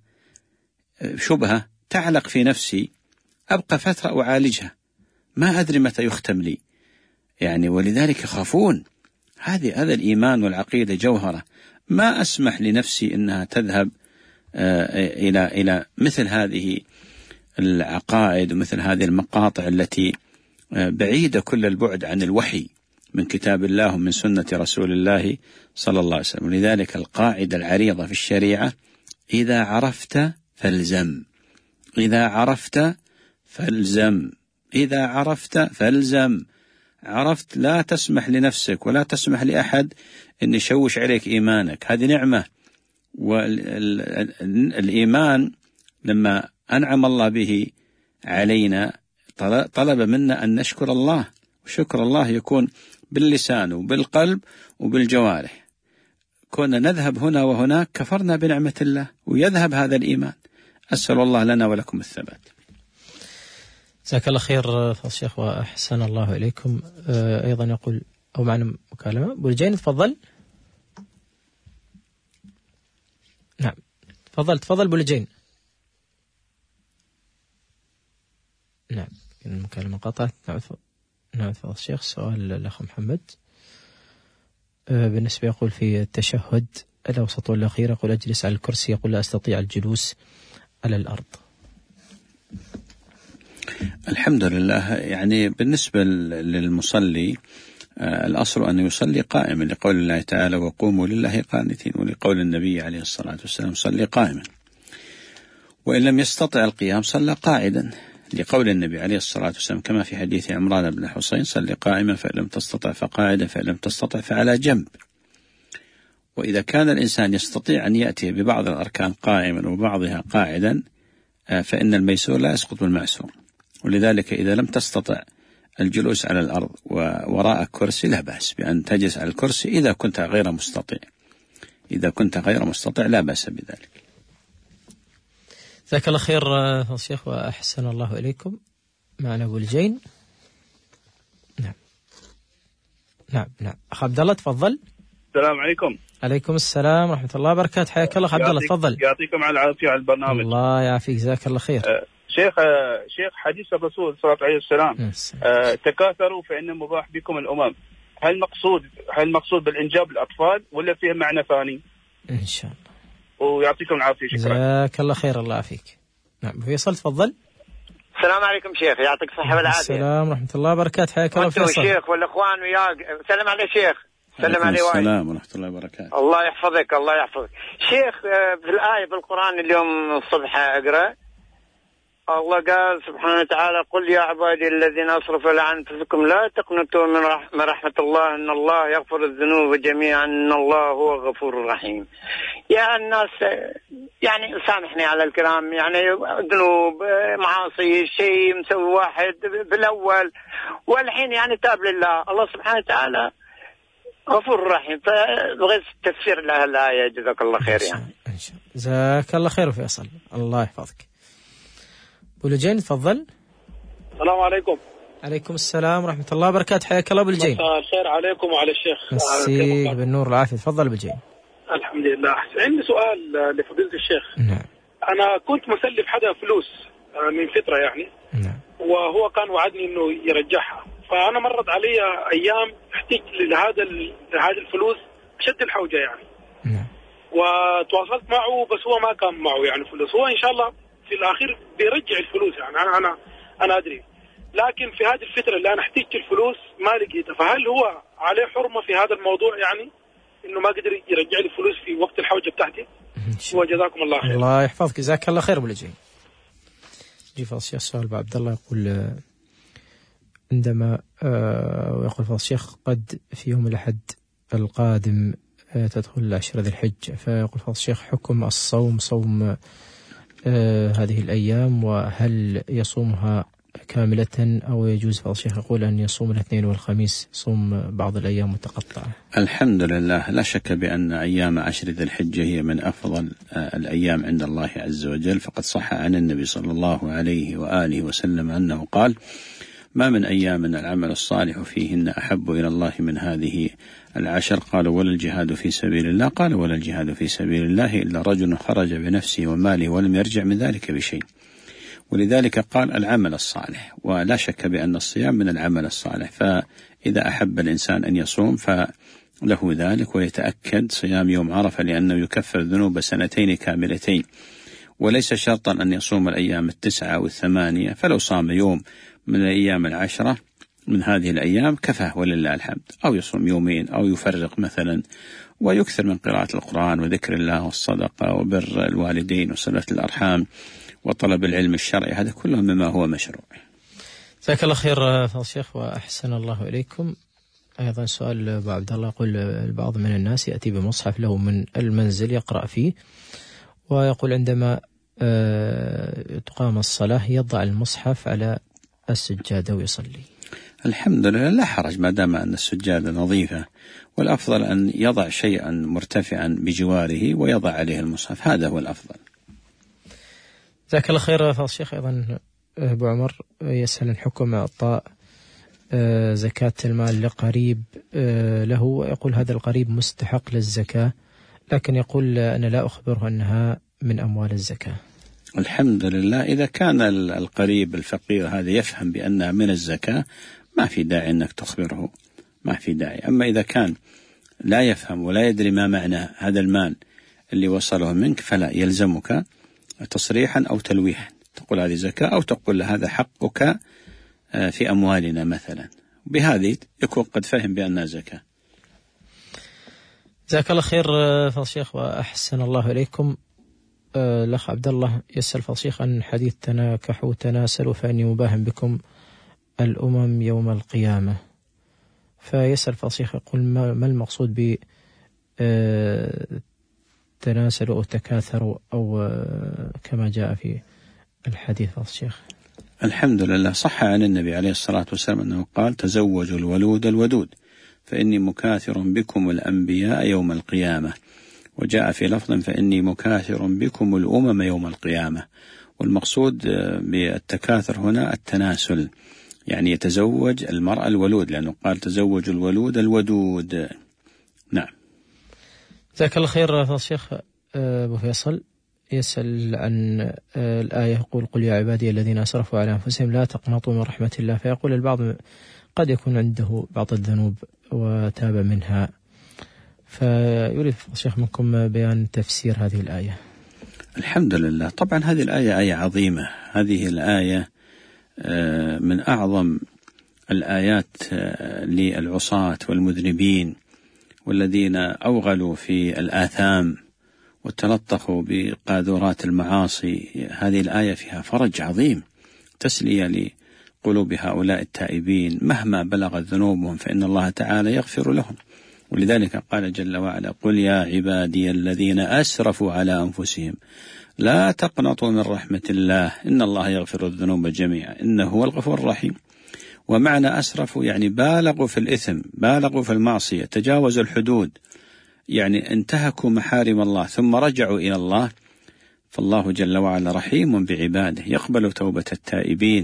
شبهة تعلق في نفسي، أبقى فترة أعالجها، ما أدري متى يختم لي يعني، ولذلك يخافون. هذا الإيمان والعقيدة جوهرة، ما أسمح لنفسي أنها تذهب إلى مثل هذه العقائد ومثل هذه المقاطع التي بعيدة كل البعد عن الوحي من كتاب الله ومن سنة رسول الله صلى الله عليه وسلم. ولذلك القاعدة العريضة في الشريعة: إذا عرفت فالزم، إذا عرفت فالزم، إذا عرفت فالزم. عرفت، لا تسمح لنفسك ولا تسمح لأحد أن يشوش عليك إيمانك، هذه نعمة. والإيمان لما أنعم الله به علينا طلب منا أن نشكر الله، وشكر الله يكون باللسان وبالقلب وبالجوارح. كنا نذهب هنا وهناك كفرنا بنعمة الله ويذهب هذا الإيمان. أسأل الله لنا ولكم الثبات. جزاك الله خير فضل الشيخ وأحسن الله إليكم. أيضا يقول أو معنا مكالمة. أبو الجين تفضل. نعم تفضل أبو الجين. نعم المكالمة قطعت. نعم فضل الشيخ. سؤال الأخ محمد بالنسبة يقول في التشهد الأوسط والأخير يقول أجلس على الكرسي، يقول لا أستطيع الجلوس على الأرض. الحمد لله. يعني بالنسبة للمصلي الأصل أن يصلي قائما، لقول الله تعالى وقوموا لله قانتين، ولقول النبي عليه الصلاة والسلام صلي قائما. وإن لم يستطع القيام صلى قاعدا، لقول النبي عليه الصلاة والسلام كما في حديث عمران بن حسين صلي قائما فإن لم تستطع فقاعدا فإن لم تستطع فعلى جنب. وإذا كان الإنسان يستطيع أن يأتي ببعض الأركان قائما وبعضها قاعدا فإن الميسور لا يسقط بالمعسور. ولذلك إذا لم تستطع الجلوس على الأرض ووراء كرسي لا بأس بأن تجلس على الكرسي إذا كنت غير مستطيع. إذا كنت غير مستطيع لا بأس بذلك. جزاك الله خير فضل الشيخ وأحسن الله إليكم. معنا أبو الجين. نعم أخ عبد الله تفضل. السلام عليكم. عليكم السلام ورحمة الله وبركاته. حياك الله عبد الله تفضل. يعطيكم العافية على البرنامج. الله يعافيك جزاك الله خير. شيخ حديث الرسول صلى الله عليه وسلم تكاثروا فإن مباح بكم الأمم، هل مقصود بالإنجاب الأطفال ولا فيه معنى ثاني؟ إن شاء الله. ويعطيكم العافية. شكرا. جزاك الله خير. الله يعافيك. نعم فيصل تفضل. السلام عليكم شيخ، يعطيك الصحة والعافية. السلام ورحمة الله وبركاته. حياك الله فيصل. الشيخ والأخوان وياك. سلم عليه شيخ. سلم عليه وايد. السلام ورحمة الله وبركاته. الله يحفظك الله يحفظك. شيخ في الآية بالقرآن اليوم الصبح أقرأ الله قال سبحانه وتعالى قل يا عبادي الذين أسرفوا على أنفسكم لا تقنطوا من رحمة الله إن الله يغفر الذنوب جميعا إن الله هو غفور رحيم. يا الناس يعني سامحني على الكلام، يعني ذنوب معاصي شيء مسوي واحد بالأول والحين يعني تاب لله الله سبحانه وتعالى غفور رحيم. فبغيت تفسير لها الآية جزاك الله خير. يعني جزاك الله خير فيصل الله يحفظك. أبو الجين تفضل. السلام عليكم. عليكم السلام ورحمة الله وبركاته. حياك الله أبو الجين. مساء الخير عليكم وعلى الشيخ. مسيك بالنور والعافية. تفضل أبو الجين. الحمد لله. عندي سؤال لفضيلة الشيخ. نعم. أنا كنت مسلف حدا فلوس من فترة يعني. نعم. وهو كان وعدني إنه يرجعها، فأنا مرت علي أيام احتجت لهذا الفلوس شد الحوجة يعني. نعم. وتواصلت معه بس هو ما كان معه يعني فلوس. هو إن شاء الله في الأخير بيرجع الفلوس يعني أنا أدري، لكن في هذه الفترة اللي أنا احتجت الفلوس ما لقيتها، فهل هو عليه حرمة في هذا الموضوع يعني إنه ما قدر يرجع لي الفلوس في وقت الحوجة بتاعتي؟ وجزاكم الله خير. الله يحفظك جزاك الله خير أبو الجين. جي فضل الشيخ سؤال أبو عبد الله يقول عندما ويقول فضل الشيخ قد في يوم الأحد القادم تدخل 10 ذي الحجة، فيقول فضل الشيخ حكم الصوم صوم هذه الأيام، وهل يصومها كاملة أو يجوز فضل الشيخ يقول أن يصوم الاثنين والخميس صوم بعض الأيام متقطعة؟ الحمد لله. لا شك بأن أيام 10 ذي الحجة هي من أفضل الأيام عند الله عز وجل، فقد صح عن النبي صلى الله عليه وآله وسلم أنه قال ما من أيام العمل الصالح فيهن أحب إلى الله من هذه 10. قالوا ولا الجهاد في سبيل الله؟ قال ولا الجهاد في سبيل الله إلا رجل خرج بنفسه وماله ولم يرجع من ذلك بشيء. ولذلك قال العمل الصالح، ولا شك بأن الصيام من العمل الصالح، فإذا أحب الإنسان أن يصوم فله ذلك، ويتأكد صيام يوم عرفة لأنه يكفر ذنوب 2 كاملتين، وليس شرطا أن يصوم الأيام 9 و8، فلو صام يوم من الأيام 10 من هذه الأيام كفاه ولله الحمد، أو يصوم يومين أو يفرق مثلا ويكثر من قراءة القرآن وذكر الله والصدقة وبر الوالدين وصلة الأرحام وطلب العلم الشرعي، هذا كله مما هو مشروع. جزاك الله خير فضل الشيخ وأحسن الله إليكم. أيضا سؤال أبو عبد الله، يقول البعض من الناس يأتي بمصحف له من المنزل يقرأ فيه، ويقول عندما تقام الصلاة يضع المصحف على السجادة ويصلي. الحمد لله لا حرج ما دام أن السجادة نظيفة، والأفضل أن يضع شيئا مرتفعا بجواره ويضع عليه المصحف، هذا هو الأفضل. جزاك الله خير فضل الشيخ. أيضا أبو عمر يسأل عن حكم إعطاء زكاة المال لقريب له، ويقول هذا القريب مستحق للزكاة، لكن يقول أنا لا أخبره أنها من أموال الزكاة. الحمد لله، إذا كان القريب الفقير هذا يفهم بأنها من الزكاة ما في داعي أنك تخبره، ما في داعي. أما إذا كان لا يفهم ولا يدري ما معنى هذا المال اللي وصله منك فلا يلزمك تصريحا أو تلويحا، تقول هذه زكاة أو تقول هذا حقك في أموالنا مثلا، بهذه يكون قد فهم بأنها زكاة. جزاك الله خير فضل الشيخ وأحسن الله إليكم. الأخ عبد الله يسأل فضل الشيخ عن حديث تناكحوا تناسلوا فإني مباهم بكم الأمم يوم القيامة، فيسأل فضل الشيخ يقول ما المقصود ب تناسلوا أو تكاثروا أو كما جاء في الحديث فضل الشيخ؟ الحمد لله، صح عن النبي عليه الصلاة والسلام أنه قال تزوجوا الولود الودود فإني مكاثر بكم الأنبياء يوم القيامة، وجاء في لفظ فإني مكاثر بكم الأمم يوم القيامة. والمقصود بالتكاثر هنا التناسل، يعني يتزوج المرأة الولود، لأنه قال تزوج الولود الودود. نعم. جزاك الله خير فضل الشيخ. أبو فيصل يسأل عن الآية، يقول قل يا عبادي الذين أسرفوا على أنفسهم لا تقنطوا من رحمة الله، فيقول البعض قد يكون عنده بعض الذنوب وتاب منها، فيريد الشيخ منكم بيان تفسير هذه الآية. الحمد لله، طبعا هذه الآية آية عظيمة، هذه الآية من أعظم الآيات للعصاة والمذنبين والذين أوغلوا في الآثام وتلطخوا بقاذورات المعاصي. هذه الآية فيها فرج عظيم، تسلية لقلوب هؤلاء التائبين مهما بلغت ذنوبهم فإن الله تعالى يغفر لهم. ولذلك قال جل وعلا قل يا عبادي الذين أسرفوا على أنفسهم لا تقنطوا من رحمة الله إن الله يغفر الذنوب جميعا إنه هو الغفور الرحيم. ومعنى أسرفوا يعني بالغوا في الإثم، بالغوا في المعصية، تجاوزوا الحدود، يعني انتهكوا محارم الله ثم رجعوا إلى الله. فالله جل وعلا رحيم بعباده، يقبل توبة التائبين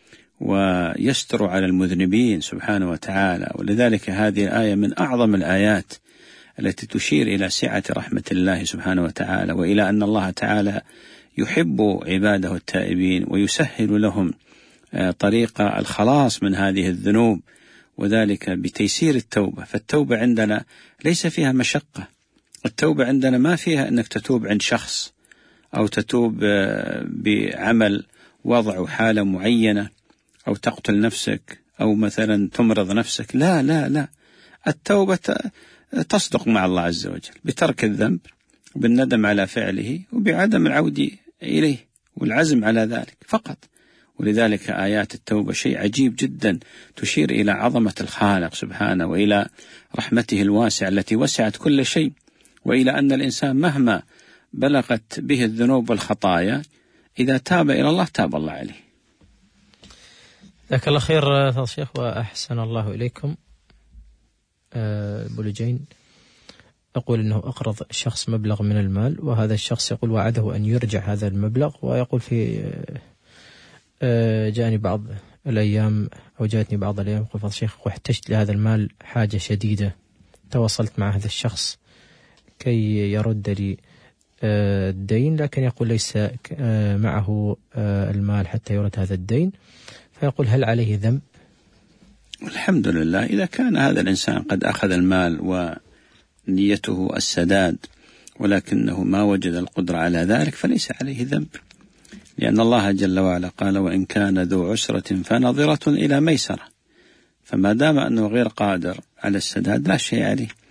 ويستر على المذنبين سبحانه وتعالى. ولذلك هذه الآية من أعظم الآيات التي تشير إلى سعة رحمة الله سبحانه وتعالى، وإلى أن الله تعالى يحب عباده التائبين ويسهل لهم طريق الخلاص من هذه الذنوب، وذلك بتيسير التوبة. فالتوبة عندنا ليس فيها مشقة، التوبة عندنا ما فيها أنك تتوب عند شخص أو تتوب بعمل وضع حالة معينة أو تقتل نفسك أو مثلا تمرض نفسك، لا لا لا، التوبة تصدق مع الله عز وجل بترك الذنب وبالندم على فعله وبعدم العودة إليه والعزم على ذلك فقط. ولذلك آيات التوبة شيء عجيب جدا، تشير إلى عظمة الخالق سبحانه وإلى رحمته الواسعة التي وسعت كل شيء، وإلى أن الإنسان مهما بلغت به الذنوب والخطايا إذا تاب إلى الله تاب الله عليه. جزاك الله خير فضل الشيخ وأحسن الله إليكم. بولجين أقول أنه أقرض شخص مبلغ من المال، وهذا الشخص يقول وعده أن يرجع هذا المبلغ، ويقول في جاءني بعض الأيام أو جاءتني بعض الأيام يقول فضل الشيخ واحتجت لهذا المال حاجة شديدة، تواصلت مع هذا الشخص كي يرد لي الدين، لكن يقول ليس معه المال حتى يرد هذا الدين، فيقول هل عليه ذنب؟ الحمد لله، إذا كان هذا الإنسان قد أخذ المال ونيته السداد ولكنه ما وجد القدرة على ذلك فليس عليه ذنب، لأن الله جل وعلا قال وإن كان ذو عسرة فنظرة إلى ميسرة، فما دام أنه غير قادر على السداد لا شيء عليه.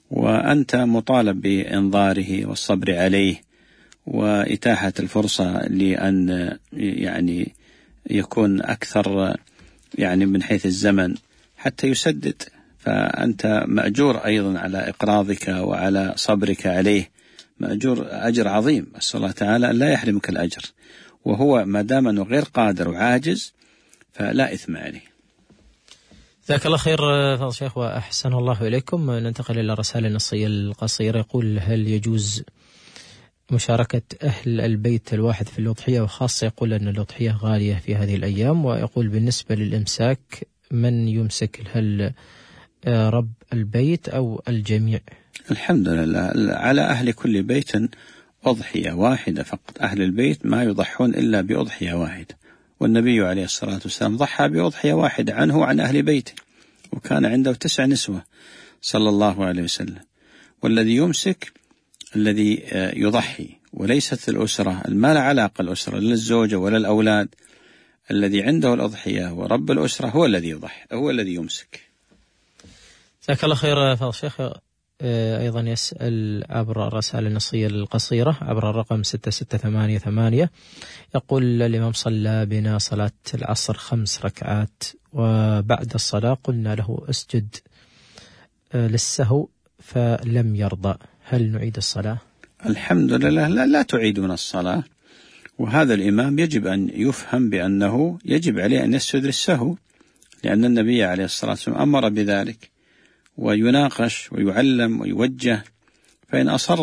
وأنت مطالب بإنظاره والصبر عليه وإتاحة الفرصة لأن يعني يكون أكثر يعني من حيث الزمن حتى يسدد، فأنت مأجور أيضا على إقراضك وعلى صبرك عليه، مأجور أجر عظيم. أسأل الله تعالى أن لا يحرمك الأجر، وهو ما دام أنه غير قادر وعاجز فلا إثم عليه. جزاك الله خير فضل الشيخ وأحسن الله إليكم. ننتقل إلى الرسائل النصية القصيرة. يقول: هل يجوز مشاركة أهل البيت الواحد في الأضحية؟ وخاصة يقول أن الأضحية غالية في هذه الأيام. ويقول: بالنسبة للإمساك من يمسك، هل رب البيت أو الجميع؟ الحمد لله، على أهل كل بيت أضحية واحدة فقط. أهل البيت ما يضحون إلا بأضحية واحدة، والنبي عليه الصلاة والسلام ضحى بأضحية واحدة عنه وعن أهل بيته، وكان عنده 9 نسوة صلى الله عليه وسلم. والذي يمسك الذي يضحي، وليست الأسرة، ما لا علاقة الأسرة لا الزوجة ولا الأولاد. الذي عنده الأضحية ورب الأسرة هو الذي يضحي، هو الذي يمسك. جزاك الله خير فضل الشيخ. أيضا يسأل عبر الرسائل النصية القصيرة عبر الرقم 6688. يقول: الإمام صلى بنا صلاة العصر 5 ركعات، وبعد الصلاة قلنا له اسجد للسهو فلم يرضى، هل نعيد الصلاة؟ الحمد لله، لا تعيدون الصلاة. وهذا الإمام يجب أن يفهم بأنه يجب عليه أن يسجد للسهو، لأن النبي عليه الصلاة والسلام أمر بذلك، ويناقش ويعلم ويوجه. فإن أصر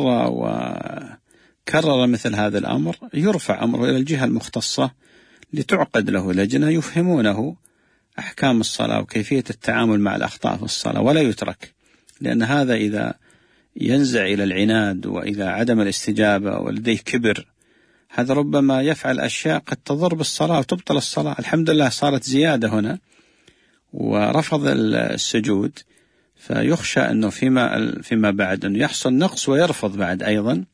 وكرر مثل هذا الأمر يرفع أمره إلى الجهة المختصة لتعقد له لجنة يفهمونه أحكام الصلاة وكيفية التعامل مع الأخطاء في الصلاة، ولا يترك. لأن هذا إذا ينزع إلى العناد وإلى عدم الاستجابة ولديه كبر، هذا ربما يفعل أشياء قد تضر بالصلاة وتبطل الصلاة. الحمد لله صارت زيادة هنا ورفض السجود، فيخشى أنه فيما بعد أنه يحصل نقص ويرفض بعد أيضا،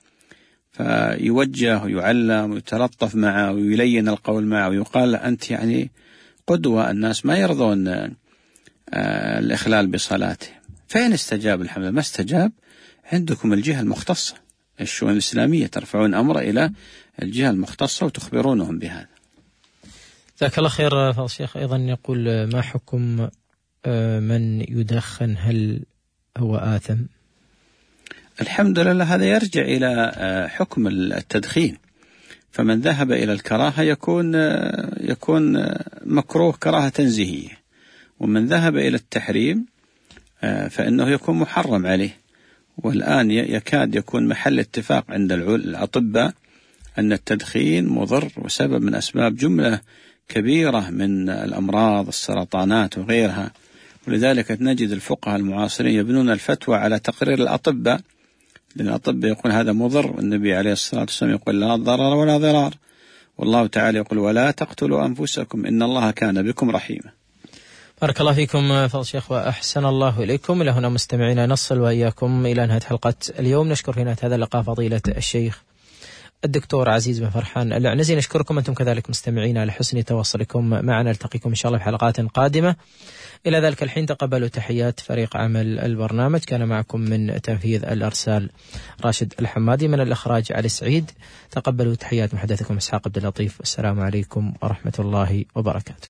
فيوجه ويعلم ويتلطف معه ويلين القول معه ويقال: أنت يعني قدوة، الناس ما يرضون الإخلال بصلاته. فإن استجاب الحمد لله، ما استجاب عندكم الجهة المختصة، الشؤون الإسلامية، ترفعون أمر إلى الجهة المختصة وتخبرونهم بهذا. جزاك الله خير فضل الشيخ. أيضا يقول: ما حكم من يدخن، هل هو آثم؟ الحمد لله، هذا يرجع إلى حكم التدخين. فمن ذهب إلى الكراهة يكون مكروه كراهة تنزيهية، ومن ذهب إلى التحريم فإنه يكون محرم عليه. والآن يكاد يكون محل اتفاق عند الأطباء أن التدخين مضر وسبب من أسباب جملة كبيرة من الأمراض، السرطانات وغيرها. ولذلك نجد الفقهاء المعاصرين يبنون الفتوى على تقرير الأطباء، لأن الأطباء يقول هذا مضر، والنبي عليه الصلاة والسلام يقول: لا ضرر ولا ضرار، والله تعالى يقول: ولا تقتلوا أنفسكم إن الله كان بكم رحيما. بارك الله فيكم فضل الشيخ وأحسن الله إليكم. إلى هنا مستمعينا نصل وإياكم إلى نهاية حلقة اليوم. نشكر في نهاية هذا اللقاء فضيلة الشيخ الدكتور عزيز بن فرحان العنزي. نشكركم أنتم كذلك مستمعينا على حسن تواصلكم معنا. نلتقيكم إن شاء الله في حلقات قادمة. إلى ذلك الحين تقبلوا تحيات فريق عمل البرنامج. كان معكم من تنفيذ الأرسال راشد الحمادي، من الإخراج علي سعيد. تقبلوا تحيات محدثكم إسحاق عبد اللطيف. والسلام عليكم ورحمة الله وبركاته.